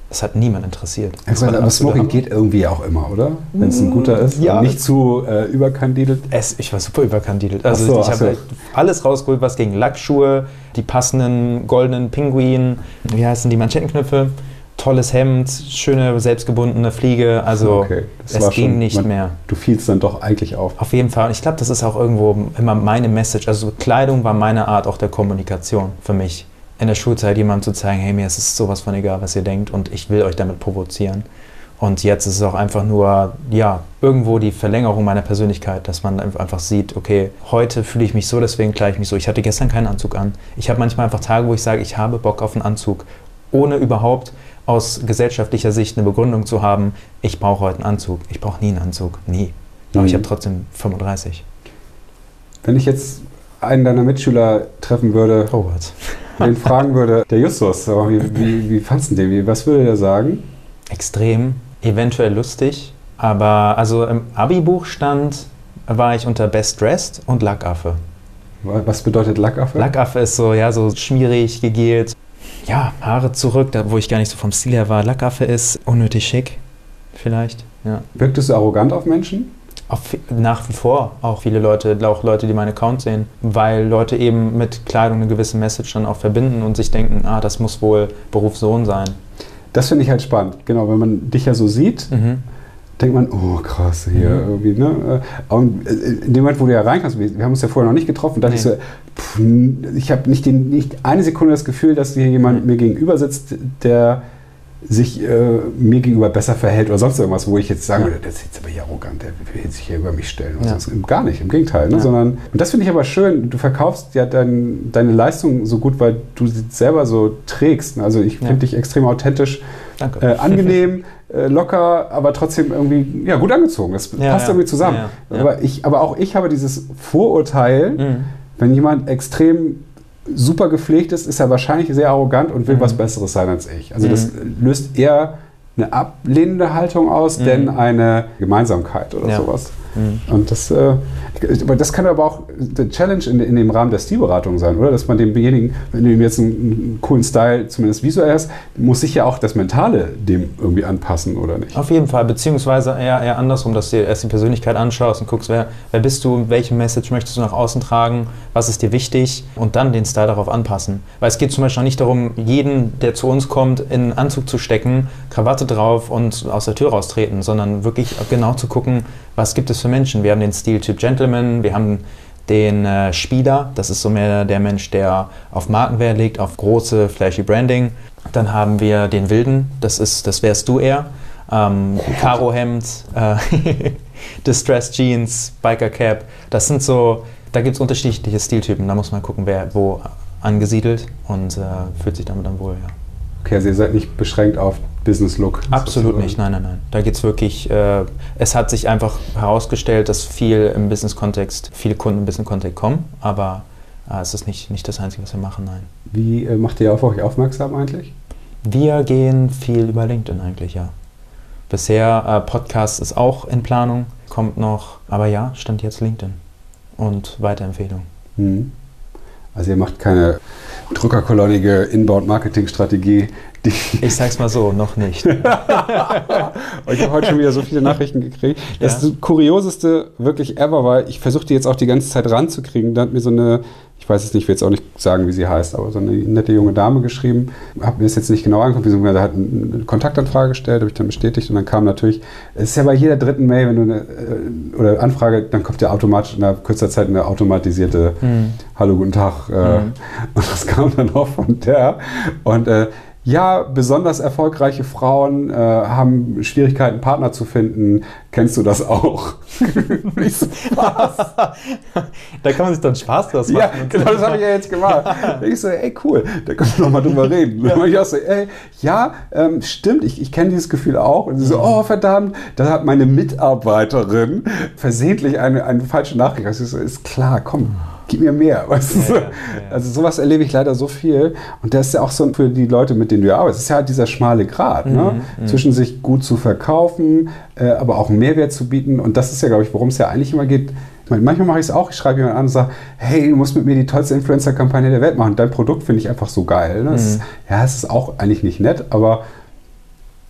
Das hat niemand interessiert. Also, aber Smoking geht irgendwie auch immer, oder? Wenn es ein guter ist. Ja. Und nicht zu äh, überkandidelt. Es, ich war super überkandidelt. Also so, ich habe so. alles rausgeholt, was gegen Lackschuhe, die passenden goldenen Pinguin, wie heißen die Manschettenknöpfe, tolles Hemd, schöne selbstgebundene Fliege. Also okay. es ging schon, nicht man, mehr. Du fielst dann doch eigentlich auf. Auf jeden Fall. Und ich glaube, das ist auch irgendwo immer meine Message. Also Kleidung war meine Art auch der Kommunikation für mich. In der Schulzeit jemandem zu zeigen, hey, mir ist es sowas von egal, was ihr denkt und ich will euch damit provozieren. Und jetzt ist es auch einfach nur, ja, irgendwo die Verlängerung meiner Persönlichkeit, dass man einfach sieht, okay, heute fühle ich mich so, deswegen kleide ich mich so. Ich hatte gestern keinen Anzug an. Ich habe manchmal einfach Tage, wo ich sage, ich habe Bock auf einen Anzug, ohne überhaupt aus gesellschaftlicher Sicht eine Begründung zu haben, ich brauche heute einen Anzug. Ich brauche nie einen Anzug, nie. Aber mhm. ich habe trotzdem fünfunddreißig. Wenn ich jetzt einen deiner Mitschüler treffen würde, oh Gott. den fragen würde, der Justus, wie, wie, wie fandst du den? Wie, was würde der sagen? Extrem, eventuell lustig, aber also im Abi-Buch stand, war ich unter Best Dressed und Lackaffe. Was bedeutet Lackaffe? Lackaffe ist so, ja, so schmierig, gegelt. Ja, Haare zurück, da, wo ich gar nicht so vom Stil her war. Lackaffe ist unnötig schick, vielleicht, ja. Wirktest du arrogant auf Menschen? Auf, nach wie vor auch viele Leute, auch Leute, die meinen Account sehen, weil Leute eben mit Kleidung eine gewisse Message dann auch verbinden und sich denken, ah, das muss wohl Berufssohn sein. Das finde ich halt spannend, genau, wenn man dich ja so sieht, mhm. denkt man, oh krass, hier mhm. irgendwie, ne? Und in dem Moment, wo du ja reinkommst, wir haben uns ja vorher noch nicht getroffen, dachte nee. ich so, pff, ich habe nicht, nicht eine Sekunde das Gefühl, dass hier jemand mhm. mir gegenüber sitzt, der sich äh, mir gegenüber besser verhält oder sonst irgendwas, wo ich jetzt sagen würde, das ist jetzt aber hier arrogant, der will sich hier über mich stellen. Ja. Das ist gar nicht, im Gegenteil. Ne? Ja. Sondern, und das finde ich aber schön, du verkaufst ja dein, deine Leistung so gut, weil du sie selber so trägst. Also ich finde ja. dich extrem authentisch, äh, angenehm, äh, locker, aber trotzdem irgendwie ja, gut angezogen. Das ja, passt ja. irgendwie zusammen. Ja, ja. Aber, ich, aber auch ich habe dieses Vorurteil, mhm. wenn jemand extrem super gepflegt ist, ist er wahrscheinlich sehr arrogant und will mhm. was Besseres sein als ich. Also mhm. das löst eher eine ablehnende Haltung aus, mhm. denn eine Gemeinsamkeit oder ja. sowas. Mhm. Und das, äh, das kann aber auch die Challenge in, in dem Rahmen der Stilberatung sein, oder? Dass man demjenigen, wenn du ihm jetzt einen, einen coolen Style zumindest visuell hast, muss sich ja auch das Mentale dem irgendwie anpassen, oder nicht? Auf jeden Fall, beziehungsweise eher, eher andersrum, dass du dir erst die Persönlichkeit anschaust und guckst, wer, wer bist du, welche Message möchtest du nach außen tragen, was ist dir wichtig und dann den Style darauf anpassen. Weil es geht zum Beispiel auch nicht darum, jeden, der zu uns kommt, in einen Anzug zu stecken, Krawatte drauf und aus der Tür raustreten, sondern wirklich genau zu gucken, was gibt es für Menschen. Wir haben den Stiltyp Gentleman, wir haben den äh, Spieler, das ist so mehr der Mensch, der auf Markenwert legt, auf große, flashy Branding. Dann haben wir den Wilden, das, ist, das wärst du eher. Ähm, Karohemd, äh, Distressed Jeans, Biker Cap, das sind so, da gibt es unterschiedliche Stiltypen, da muss man gucken, wer wo angesiedelt und äh, fühlt sich damit dann wohl, ja. Okay, also ihr seid nicht beschränkt auf Business-Look? Absolut nicht, nein, nein, nein. Da geht es wirklich, äh, es hat sich einfach herausgestellt, dass viel im Business-Kontext, viele Kunden im Business-Kontext kommen, aber äh, es ist nicht, nicht das Einzige, was wir machen, nein. Wie äh, macht ihr auf euch aufmerksam eigentlich? Wir gehen viel über LinkedIn eigentlich, ja. Bisher, äh, Podcast ist auch in Planung, kommt noch, aber ja, stand jetzt LinkedIn und Weiterempfehlung. Mhm. Also ihr macht keine drückerkolonnige Inbound-Marketing-Strategie. Die ich sag's mal so, noch nicht. Ich habe heute schon wieder so viele Nachrichten gekriegt. Das ja. Kurioseste wirklich ever war, ich versuche die jetzt auch die ganze Zeit ranzukriegen. Da hat mir so eine, ich weiß es nicht, ich will jetzt auch nicht sagen, wie sie heißt, aber so eine nette junge Dame geschrieben. Habe mir das jetzt nicht genau angeguckt, sie hat eine Kontaktanfrage gestellt, habe ich dann bestätigt und dann kam natürlich, es ist ja bei jeder dritten Mail, wenn du eine oder Anfrage, dann kommt ja automatisch in kurzer Zeit eine automatisierte hm. Hallo, guten Tag. Hm. Und das kam dann auch von der. Und äh, ja, besonders erfolgreiche Frauen äh, haben Schwierigkeiten, Partner zu finden. Kennst du das auch? Ich so, was? Da kann man sich dann Spaß draus machen. Ja, genau, das habe ich ja jetzt gemacht. Ich so, ey, cool, da können wir noch mal drüber reden. Ja. Ich auch so, ey, ja, ähm, stimmt, ich, ich kenne dieses Gefühl auch. Und sie so, oh, verdammt, da hat meine Mitarbeiterin versehentlich eine, eine falsche Nachricht. Also ich so, ist klar, komm. Gib mir mehr. Weißt du? Ja, ja, ja. Also sowas erlebe ich leider so viel. Und das ist ja auch so für die Leute, mit denen du arbeitest, das ist ja halt dieser schmale Grat, mhm, ne? Mhm. Zwischen sich gut zu verkaufen, äh, aber auch einen Mehrwert zu bieten. Und das ist ja, glaube ich, worum es ja eigentlich immer geht. Ich meine, manchmal mache ich es auch, ich schreibe jemanden an und sage, hey, du musst mit mir die tollste Influencer-Kampagne der Welt machen. Dein Produkt finde ich einfach so geil. Ne? Mhm. Das ist, ja, es ist auch eigentlich nicht nett, aber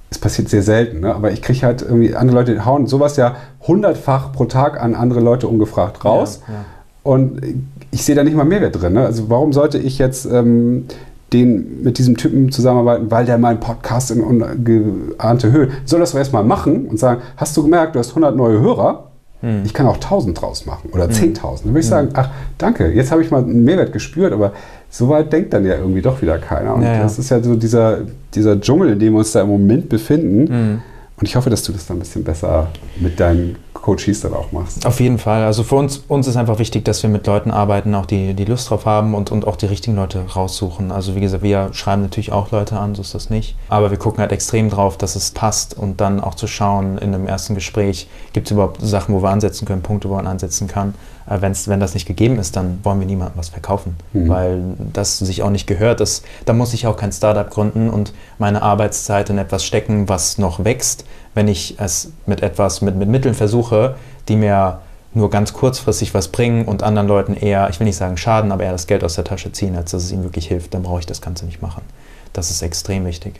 Es passiert sehr selten, ne? Aber ich kriege halt irgendwie, andere Leute hauen sowas ja hundertfach pro Tag an andere Leute ungefragt raus. Ja, ja. Und ich sehe da nicht mal Mehrwert drin. Ne? Also warum sollte ich jetzt ähm, den, mit diesem Typen zusammenarbeiten, weil der meinen Podcast in ungeahnte Höhe, soll das doch erstmal machen und sagen, hast du gemerkt, du hast hundert neue Hörer? Hm. Ich kann auch tausend draus machen oder zehntausend. Dann würde ich hm. sagen, ach danke, jetzt habe ich mal einen Mehrwert gespürt, aber so weit denkt dann ja irgendwie doch wieder keiner. Und ja, ja. das ist ja so dieser, dieser Dschungel, in dem wir uns da im Moment befinden. Mhm. Und ich hoffe, dass du das dann ein bisschen besser mit deinen Coaches dann auch machst. Auf jeden Fall. Also für uns, uns ist einfach wichtig, dass wir mit Leuten arbeiten, auch die, die Lust drauf haben und, und auch die richtigen Leute raussuchen. Also wie gesagt, wir schreiben natürlich auch Leute an, so ist das nicht. Aber wir gucken halt extrem drauf, dass es passt und dann auch zu schauen in einem ersten Gespräch, gibt es überhaupt Sachen, wo wir ansetzen können, Punkte, wo man ansetzen kann. Wenn's, wenn das nicht gegeben ist, dann wollen wir niemandem was verkaufen, mhm. weil das sich auch nicht gehört. Das, da muss ich auch kein Startup gründen und meine Arbeitszeit in etwas stecken, was noch wächst, wenn ich es mit etwas, mit, mit Mitteln versuche, die mir nur ganz kurzfristig was bringen und anderen Leuten eher, ich will nicht sagen schaden, aber eher das Geld aus der Tasche ziehen, als dass es ihnen wirklich hilft, dann brauche ich das Ganze nicht machen. Das ist extrem wichtig.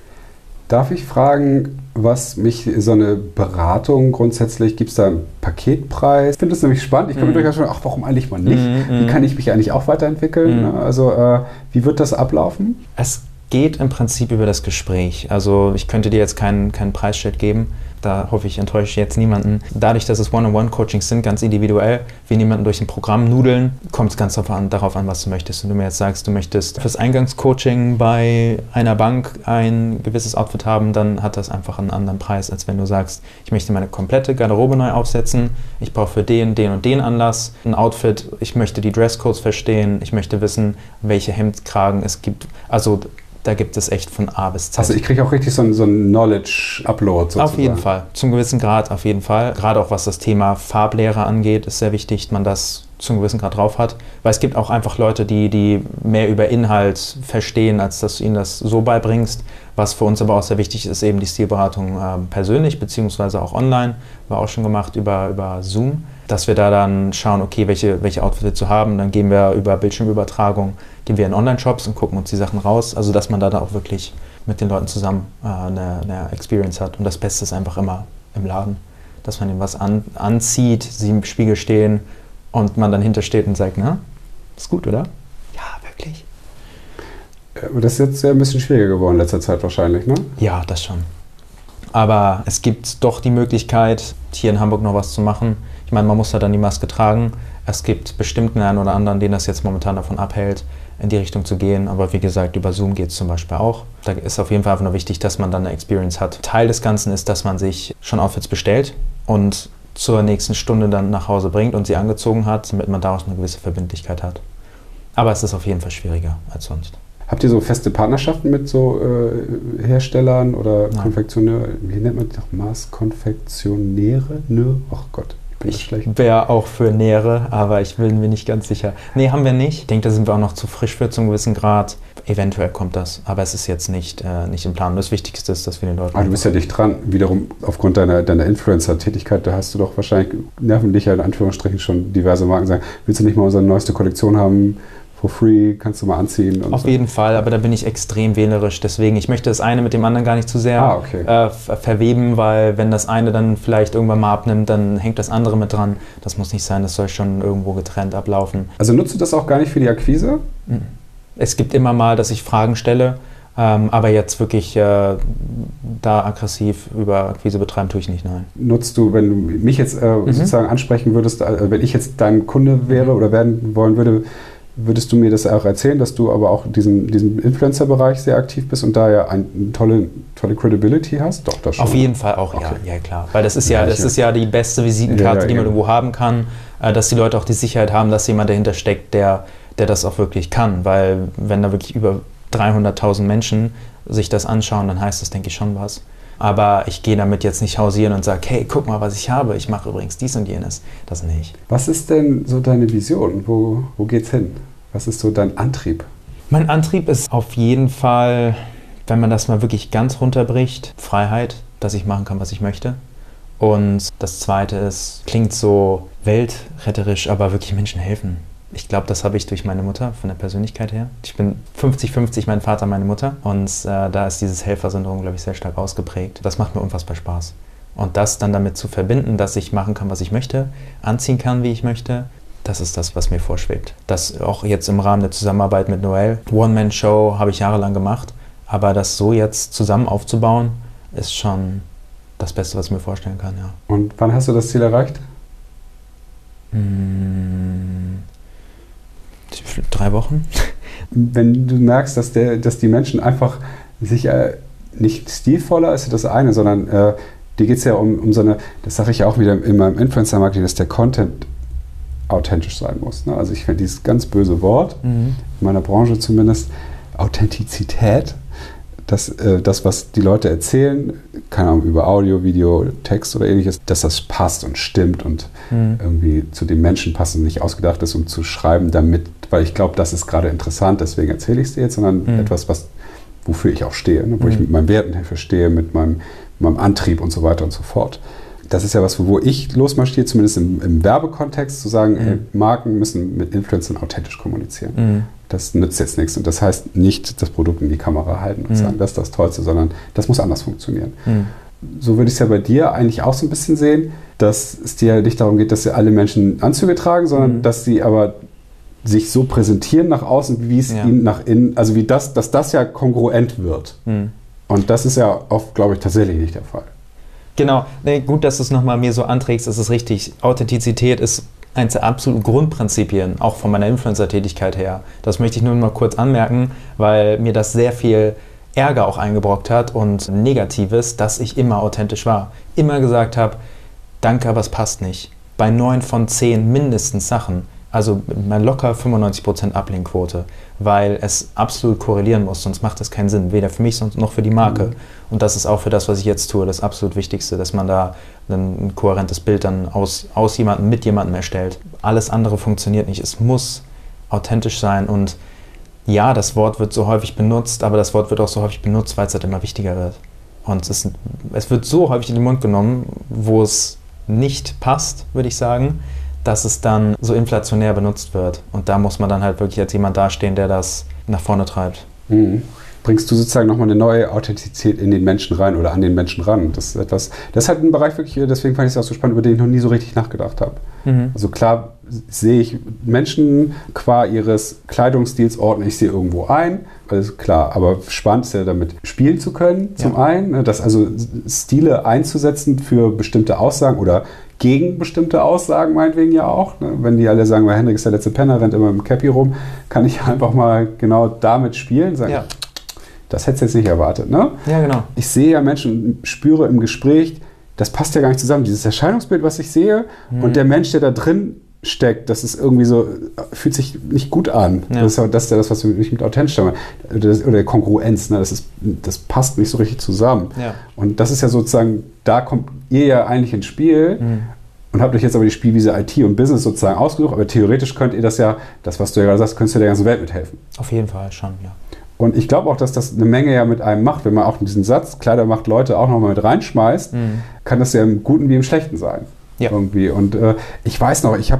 Darf ich fragen, was mich so eine Beratung grundsätzlich, gibt es da einen Paketpreis? Ich finde das nämlich spannend. Ich kann mm. mir durchaus schon, ach, warum eigentlich mal nicht? Mm, wie kann ich mich eigentlich auch weiterentwickeln? Mm. Also, äh, wie wird das ablaufen? Es geht im Prinzip über das Gespräch. Also, ich könnte dir jetzt keinen, keinen Preisschild geben. Da hoffe ich, enttäusche ich jetzt niemanden. Dadurch, dass es One-on-One-Coachings sind, ganz individuell, wir niemanden durch ein Programm nudeln, kommt es ganz darauf an, darauf an, was du möchtest. Wenn du mir jetzt sagst, du möchtest fürs Eingangscoaching bei einer Bank ein gewisses Outfit haben, dann hat das einfach einen anderen Preis, als wenn du sagst, ich möchte meine komplette Garderobe neu aufsetzen, ich brauche für den, den und den Anlass ein Outfit, ich möchte die Dresscodes verstehen, ich möchte wissen, welche Hemdkragen es gibt. Also da gibt es echt von A bis Z. Also ich kriege auch richtig so einen, so einen Knowledge-Upload sozusagen. Auf jeden Fall, zum gewissen Grad auf jeden Fall. Gerade auch was das Thema Farblehre angeht, ist sehr wichtig, dass man das zum gewissen Grad drauf hat. Weil es gibt auch einfach Leute, die, die mehr über Inhalt verstehen, als dass du ihnen das so beibringst. Was für uns aber auch sehr wichtig ist, eben die Stilberatung äh, persönlich, beziehungsweise auch online. War auch schon gemacht über, über Zoom. Dass wir da dann schauen, okay, welche, welche Outfits zu haben. Dann gehen wir über Bildschirmübertragung, gehen wir in Online-Shops und gucken uns die Sachen raus. Also dass man da, da auch wirklich mit den Leuten zusammen äh, eine, eine Experience hat. Und das Beste ist einfach immer im Laden. Dass man ihm was an, anzieht, sie im Spiegel stehen und man dann hintersteht und sagt, na, ist gut, oder? Ja, wirklich. Aber das ist jetzt ja ein bisschen schwieriger geworden in letzter Zeit wahrscheinlich, ne? Ja, das schon. Aber es gibt doch die Möglichkeit, hier in Hamburg noch was zu machen. Ich meine, man muss da dann die Maske tragen. Es gibt bestimmt einen oder anderen, den das jetzt momentan davon abhält, in die Richtung zu gehen. Aber wie gesagt, über Zoom geht es zum Beispiel auch. Da ist auf jeden Fall einfach nur wichtig, dass man dann eine Experience hat. Teil des Ganzen ist, dass man sich schon Outfits bestellt und zur nächsten Stunde dann nach Hause bringt und sie angezogen hat, damit man daraus eine gewisse Verbindlichkeit hat. Aber es ist auf jeden Fall schwieriger als sonst. Habt ihr so feste Partnerschaften mit so äh, Herstellern oder ja. Konfektionären? Wie nennt man das? Maßkonfektionäre? Nö, ach Gott. Ich wäre auch für Nähere, aber ich bin mir nicht ganz sicher. Nee, haben wir nicht. Ich denke, da sind wir auch noch zu frisch für zum gewissen Grad. Eventuell kommt das, aber es ist jetzt nicht, äh, nicht im Plan. Das Wichtigste ist, dass wir den Leuten... Aber du bist ja dicht dran. Wiederum aufgrund deiner, deiner Influencer-Tätigkeit, da hast du doch wahrscheinlich, nerven dich ja in Anführungsstrichen schon diverse Marken sagen, willst du nicht mal unsere neueste Kollektion haben? For free, kannst du mal anziehen. Und Auf so. jeden Fall, aber da bin ich extrem wählerisch. Deswegen, ich möchte das eine mit dem anderen gar nicht zu sehr ah, okay. äh, verweben, weil wenn das eine dann vielleicht irgendwann mal abnimmt, dann hängt das andere mit dran. Das muss nicht sein, das soll schon irgendwo getrennt ablaufen. Also nutzt du das auch gar nicht für die Akquise? Es gibt immer mal, dass ich Fragen stelle, ähm, aber jetzt wirklich äh, da aggressiv über Akquise betreiben tue ich nicht, nein. Nutzt du, wenn du mich jetzt äh, mhm. sozusagen ansprechen würdest, äh, wenn ich jetzt dein Kunde wäre mhm. oder werden wollen würde, würdest du mir das auch erzählen, dass du aber auch in diesem, diesem Influencer-Bereich sehr aktiv bist und da ja eine tolle, tolle Credibility hast? Doch, das schon. Auf jeden Fall auch, okay. ja, ja klar. Weil das ist ja, das ist ja die beste Visitenkarte, ja, ja, die man ja. irgendwo haben kann, dass die Leute auch die Sicherheit haben, dass jemand dahinter steckt, der, der das auch wirklich kann. Weil wenn da wirklich über dreihunderttausend Menschen sich das anschauen, dann heißt das, denke ich, schon was. Aber ich gehe damit jetzt nicht hausieren und sage, hey, guck mal, was ich habe. Ich mache übrigens dies und jenes. Das nicht. Was ist denn so deine Vision? Wo, wo geht's hin? Was ist so dein Antrieb? Mein Antrieb ist auf jeden Fall, wenn man das mal wirklich ganz runterbricht, Freiheit, dass ich machen kann, was ich möchte. Und das Zweite ist, klingt so weltretterisch, aber wirklich Menschen helfen. Ich glaube, das habe ich durch meine Mutter, von der Persönlichkeit her. Ich bin fünfzig fünfzig, mein Vater, meine Mutter. Und äh, da ist dieses Helfersyndrom, glaube ich, sehr stark ausgeprägt. Das macht mir unfassbar Spaß. Und das dann damit zu verbinden, dass ich machen kann, was ich möchte, anziehen kann, wie ich möchte, das ist das, was mir vorschwebt. Das auch jetzt im Rahmen der Zusammenarbeit mit Noel. One-Man-Show habe ich jahrelang gemacht. Aber das so jetzt zusammen aufzubauen, ist schon das Beste, was ich mir vorstellen kann, ja. Und wann hast du das Ziel erreicht? Hm, drei Wochen. Wenn du merkst, dass, der, dass die Menschen einfach sich äh, nicht stilvoller ist das eine, sondern äh, dir geht es ja um, um so eine, das sage ich ja auch wieder in meinem Influencer-Marketing, dass der Content authentisch sein muss. Ne? Also ich finde dieses ganz böse Wort, mhm. in meiner Branche zumindest, Authentizität, dass äh, das, was die Leute erzählen, keine Ahnung, über Audio, Video, Text oder ähnliches, dass das passt und stimmt und mhm. irgendwie zu den Menschen passt und nicht ausgedacht ist, um zu schreiben damit, weil ich glaube, das ist gerade interessant, deswegen erzähle ich es dir jetzt, sondern mhm. etwas, was, wofür ich auch stehe, ne? wo mhm. ich mit meinen Werten verstehe, mit meinem, meinem Antrieb und so weiter und so fort. Das ist ja was, wo ich losmarschiere, zumindest im, im Werbekontext, zu sagen, mhm. ey, Marken müssen mit Influencern authentisch kommunizieren. Mhm. Das nützt jetzt nichts. Und das heißt nicht das Produkt in die Kamera halten und mhm. sagen, das ist das Tollste, sondern das muss anders funktionieren. Mhm. So würde ich es ja bei dir eigentlich auch so ein bisschen sehen, dass es dir nicht darum geht, dass ja alle Menschen Anzüge tragen, sondern mhm. dass sie aber sich so präsentieren nach außen, wie es ja. ihnen nach innen, also wie das, dass das ja kongruent wird. Mhm. Und das ist ja oft, glaube ich, tatsächlich nicht der Fall. Genau, nee, gut, dass du es nochmal mir so anträgst, das ist richtig. Authentizität ist eines der absoluten Grundprinzipien, auch von meiner Influencer-Tätigkeit her. Das möchte ich nur mal kurz anmerken, weil mir das sehr viel Ärger auch eingebrockt hat und Negatives, dass ich immer authentisch war. Immer gesagt habe, danke, aber es passt nicht. Bei neun von zehn mindestens Sachen, also mal locker fünfundneunzig Prozent Ablehnquote, weil es absolut korrelieren muss, sonst macht das keinen Sinn, weder für mich noch für die Marke. Mhm. Und das ist auch für das, was ich jetzt tue, das absolut Wichtigste, dass man da ein kohärentes Bild dann aus, aus jemandem, mit jemandem erstellt. Alles andere funktioniert nicht. Es muss authentisch sein und ja, das Wort wird so häufig benutzt, aber das Wort wird auch so häufig benutzt, weil es halt immer wichtiger wird. Und es, es wird so häufig in den Mund genommen, wo es nicht passt, würde ich sagen, dass es dann so inflationär benutzt wird. Und da muss man dann halt wirklich als jemand dastehen, der das nach vorne treibt. Mhm. Bringst du sozusagen nochmal eine neue Authentizität in den Menschen rein oder an den Menschen ran? Das ist etwas, das ist halt ein Bereich wirklich, deswegen fand ich es auch so spannend, über den ich noch nie so richtig nachgedacht habe. Mhm. Also klar sehe ich Menschen qua ihres Kleidungsstils ordne ich sie irgendwo ein, alles klar, aber spannend ist ja damit spielen zu können, zum ja. einen, dass also Stile einzusetzen für bestimmte Aussagen oder gegen bestimmte Aussagen meinetwegen ja auch. Ne? Wenn die alle sagen, weil Hendrik ist der letzte Penner, rennt immer mit dem Cappy rum, kann ich einfach mal genau damit spielen, sagen, ja. das hättest du jetzt nicht erwartet. Ne? Ja, genau. Ich sehe ja Menschen, spüre im Gespräch, das passt ja gar nicht zusammen, dieses Erscheinungsbild, was ich sehe mhm. und der Mensch, der da drin steckt, das ist irgendwie so, fühlt sich nicht gut an. Ja. Das, ist, das ist ja das, was ich mit authentisch meine. Oder Kongruenz, ne? das, ist, das passt nicht so richtig zusammen. Ja. Und das ist ja sozusagen, da kommt ihr ja eigentlich ins Spiel mhm. und habt euch jetzt aber die Spielwiese I T und Business sozusagen ausgesucht, aber theoretisch könnt ihr das ja, das, was du ja gerade sagst, könntest du der ganzen Welt mithelfen. Auf jeden Fall schon, ja. Und ich glaube auch, dass das eine Menge ja mit einem macht, wenn man auch diesen Satz, Kleider macht Leute, auch nochmal mit reinschmeißt, mhm. kann das ja im Guten wie im Schlechten sein. Ja. Irgendwie. Und äh, ich weiß noch, ich habe,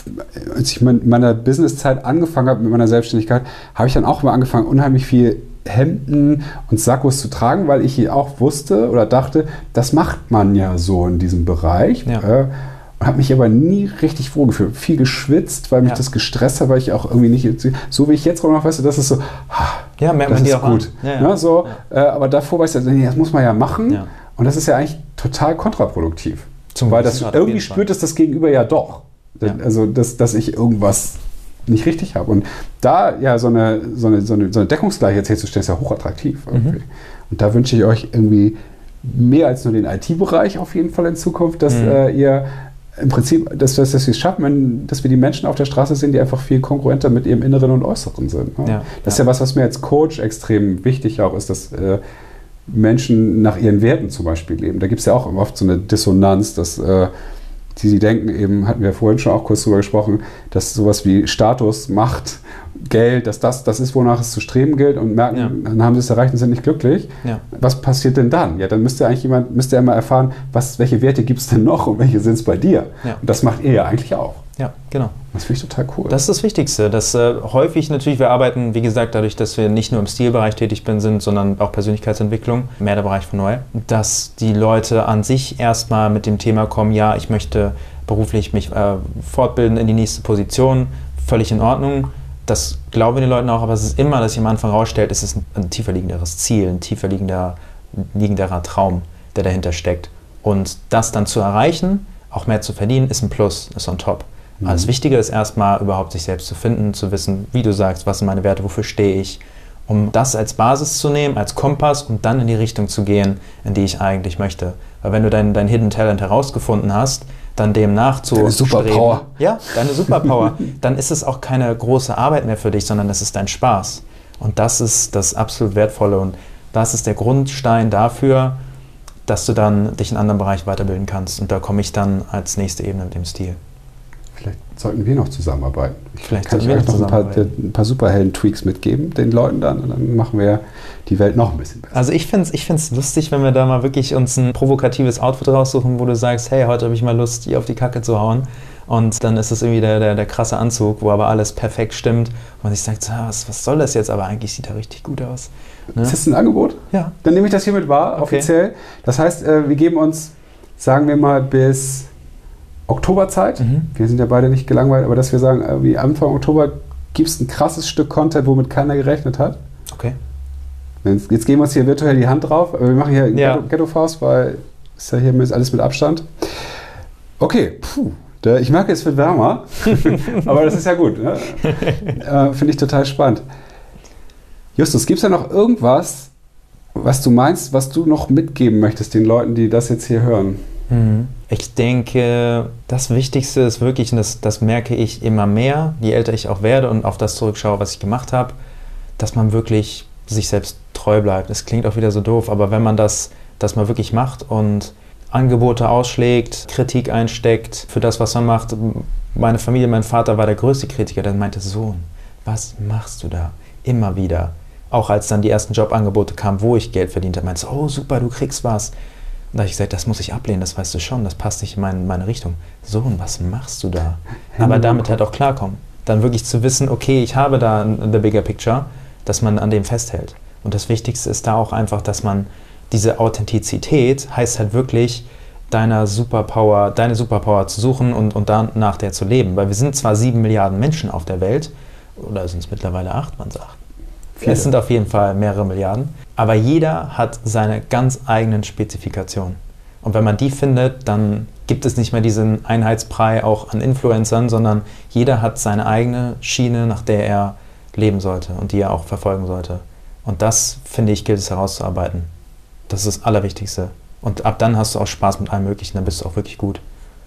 als ich in meiner Businesszeit angefangen habe mit meiner Selbstständigkeit, habe ich dann auch immer angefangen, unheimlich viel Hemden und Sakkos zu tragen, weil ich auch wusste oder dachte, das macht man ja so in diesem Bereich. Ja. Äh, und habe mich aber nie richtig wohlgefühlt. Viel geschwitzt, weil mich ja. das gestresst hat, weil ich auch irgendwie nicht, so wie ich jetzt noch weißt du, das ist so, ja, merkt das man ist dir auch gut. Ja, ja. Ne, so, ja. äh, aber davor weißt du, nee, das muss man ja machen. Ja. Und das ist ja eigentlich total kontraproduktiv. Zum weil das irgendwie spürt es das Gegenüber ja doch. Ja. Also, dass, dass ich irgendwas nicht richtig habe. Und da ja so eine, so eine, so eine, so eine Deckungsgleichheit herzustellen, ist ja hochattraktiv. Irgendwie. Mhm. Und da wünsche ich euch irgendwie mehr als nur den I T-Bereich auf jeden Fall in Zukunft, dass mhm. äh, ihr im Prinzip, dass, dass, dass wir es schaffen, wenn, dass wir die Menschen auf der Straße sehen, die einfach viel kongruenter mit ihrem Inneren und Äußeren sind. Ne? Ja. Das ist ja. ja was, was mir als Coach extrem wichtig auch ist, dass äh, Menschen nach ihren Werten zum Beispiel leben. Da gibt es ja auch oft so eine Dissonanz, dass äh, die, die denken eben, hatten wir vorhin schon auch kurz drüber gesprochen, dass sowas wie Status, Macht, Geld, dass das das ist, wonach es zu streben gilt und merken, ja. dann haben sie es erreicht und sind nicht glücklich. Ja. Was passiert denn dann? Ja, dann müsste eigentlich jemand, müsste ja mal erfahren, was, welche Werte gibt es denn noch und welche sind es bei dir? Ja. Und das macht ihr ja eigentlich auch. Ja, genau. Das finde ich total cool. Das ist das Wichtigste. Dass äh, häufig natürlich, wir arbeiten, wie gesagt, dadurch, dass wir nicht nur im Stilbereich tätig sind, sondern auch Persönlichkeitsentwicklung, mehr der Bereich von Noel, dass die Leute an sich erstmal mit dem Thema kommen, ja, ich möchte beruflich mich äh, fortbilden in die nächste Position, völlig in Ordnung. Das glauben wir den Leuten auch, aber es ist immer, dass sich am Anfang rausstellt, es ist ein, ein tiefer liegenderes Ziel, ein tiefer liegender, liegenderer Traum, der dahinter steckt. Und das dann zu erreichen, auch mehr zu verdienen, ist ein Plus, ist on top. Mhm. Das Wichtige ist erstmal überhaupt sich selbst zu finden, zu wissen, wie du sagst, was sind meine Werte, wofür stehe ich, um das als Basis zu nehmen, als Kompass und dann in die Richtung zu gehen, in die ich eigentlich möchte. Weil wenn du dein, dein Hidden Talent herausgefunden hast, dann dem nachzustreben. Deine Superpower. Ja, deine Superpower. Dann ist es auch keine große Arbeit mehr für dich, sondern das ist dein Spaß. Und das ist das absolut Wertvolle und das ist der Grundstein dafür, dass du dann dich in anderen Bereichen weiterbilden kannst. Und da komme ich dann als nächste Ebene mit dem Stil. Vielleicht sollten wir noch zusammenarbeiten. Vielleicht kann ich euch noch ein paar, ein paar Superhelden-Tweaks mitgeben, den Leuten dann, und dann machen wir die Welt noch ein bisschen besser. Also ich finde es ich find's lustig, wenn wir da mal wirklich uns ein provokatives Outfit raussuchen, wo du sagst, hey, heute habe ich mal Lust, hier auf die Kacke zu hauen. Und dann ist es irgendwie der, der, der krasse Anzug, wo aber alles perfekt stimmt. Und man sich sagt, ah, was, was soll das jetzt? Aber eigentlich sieht er richtig gut aus. Ne? Ist das ein Angebot? Ja. Dann nehme ich das hiermit wahr, Okay. offiziell. Das heißt, wir geben uns, sagen wir mal, bis Oktoberzeit. Mhm. Wir sind ja beide nicht gelangweilt, aber dass wir sagen, wie Anfang Oktober gibt es ein krasses Stück Content, womit keiner gerechnet hat. Okay. Jetzt geben wir uns hier virtuell die Hand drauf, aber wir machen hier Ja. Ghetto, Ghetto-Faust, weil ist ja hier alles mit Abstand. Okay, puh. Der, ich merke, es wird wärmer, aber das ist ja gut. Ne? äh, Finde ich total spannend. Justus, gibt es da noch irgendwas, was du meinst, was du noch mitgeben möchtest den Leuten, die das jetzt hier hören? Ich denke, das Wichtigste ist wirklich, und das, das merke ich immer mehr, je älter ich auch werde und auf das zurückschaue, was ich gemacht habe, dass man wirklich sich selbst treu bleibt. Es klingt auch wieder so doof, aber wenn man das, das mal wirklich macht und Angebote ausschlägt, Kritik einsteckt für das, was man macht. Meine Familie, mein Vater war der größte Kritiker, der meinte, Sohn, was machst du da? Immer wieder. Auch als dann die ersten Jobangebote kamen, wo ich Geld verdient habe, meinte so, oh super, du kriegst was. Und da habe ich gesagt, das muss ich ablehnen, das weißt du schon, das passt nicht in meine, meine Richtung. Sohn, was machst du da? Aber damit halt auch klarkommen. Dann wirklich zu wissen, okay, ich habe da the bigger picture, dass man an dem festhält. Und das Wichtigste ist da auch einfach, dass man diese Authentizität heißt halt wirklich, deiner Superpower, deine Superpower zu suchen und, und dann nach der zu leben. Weil wir sind zwar sieben Milliarden Menschen auf der Welt, oder sind es mittlerweile acht, man sagt. Viele. Es sind auf jeden Fall mehrere Milliarden. Aber jeder hat seine ganz eigenen Spezifikationen. Und wenn man die findet, dann gibt es nicht mehr diesen Einheitsbrei auch an Influencern, sondern jeder hat seine eigene Schiene, nach der er leben sollte und die er auch verfolgen sollte. Und das, finde ich, gilt es herauszuarbeiten. Das ist das Allerwichtigste. Und ab dann hast du auch Spaß mit allem Möglichen, dann bist du auch wirklich gut.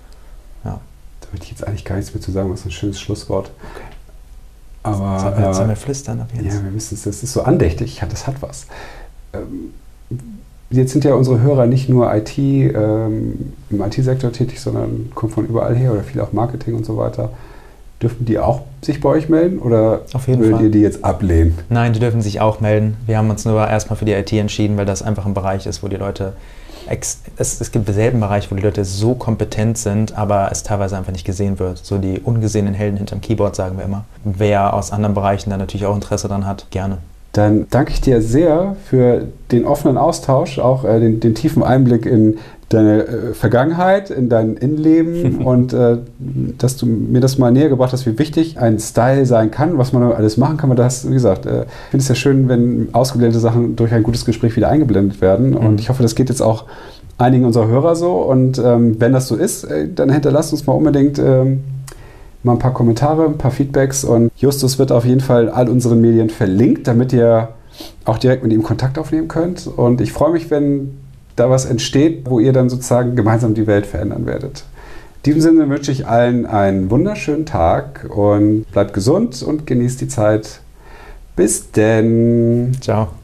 Ja. Da würde ich jetzt eigentlich gar nichts mehr zu sagen, was ist ein schönes Schlusswort. Okay. Aber Sollen wir, äh, sollen wir flüstern ab jetzt? Ja, wir wissen es, das ist so andächtig, das hat was. Ähm, jetzt sind ja unsere Hörer nicht nur I T, ähm, im I T-Sektor tätig, sondern kommen von überall her oder viel auch Marketing und so weiter. Dürfen die auch sich bei euch melden oder Auf jeden würdet Fall. ihr die jetzt ablehnen? Nein, die dürfen sich auch melden. Wir haben uns nur erstmal für die I T entschieden, weil das einfach ein Bereich ist, wo die Leute, ex es, es gibt selten Bereich, wo die Leute so kompetent sind, aber es teilweise einfach nicht gesehen wird. So die ungesehenen Helden hinterm Keyboard, sagen wir immer. Wer aus anderen Bereichen da natürlich auch Interesse dran hat, gerne. Dann danke ich dir sehr für den offenen Austausch, auch äh, den, den tiefen Einblick in deine äh, Vergangenheit, in dein Innenleben und äh, dass du mir das mal näher gebracht hast, wie wichtig ein Style sein kann, was man alles machen kann. Aber das, wie gesagt, äh, ich finde es ja schön, wenn ausgeblendete Sachen durch ein gutes Gespräch wieder eingeblendet werden. Mhm. Und ich hoffe, das geht jetzt auch einigen unserer Hörer so. Und ähm, wenn das so ist, äh, dann hinterlasst uns mal unbedingt ähm, mal ein paar Kommentare, ein paar Feedbacks. Und Justus wird auf jeden Fall all unseren Medien verlinkt, damit ihr auch direkt mit ihm Kontakt aufnehmen könnt. Und ich freue mich, wenn da was entsteht, wo ihr dann sozusagen gemeinsam die Welt verändern werdet. In diesem Sinne wünsche ich allen einen wunderschönen Tag und bleibt gesund und genießt die Zeit. Bis denn. Ciao.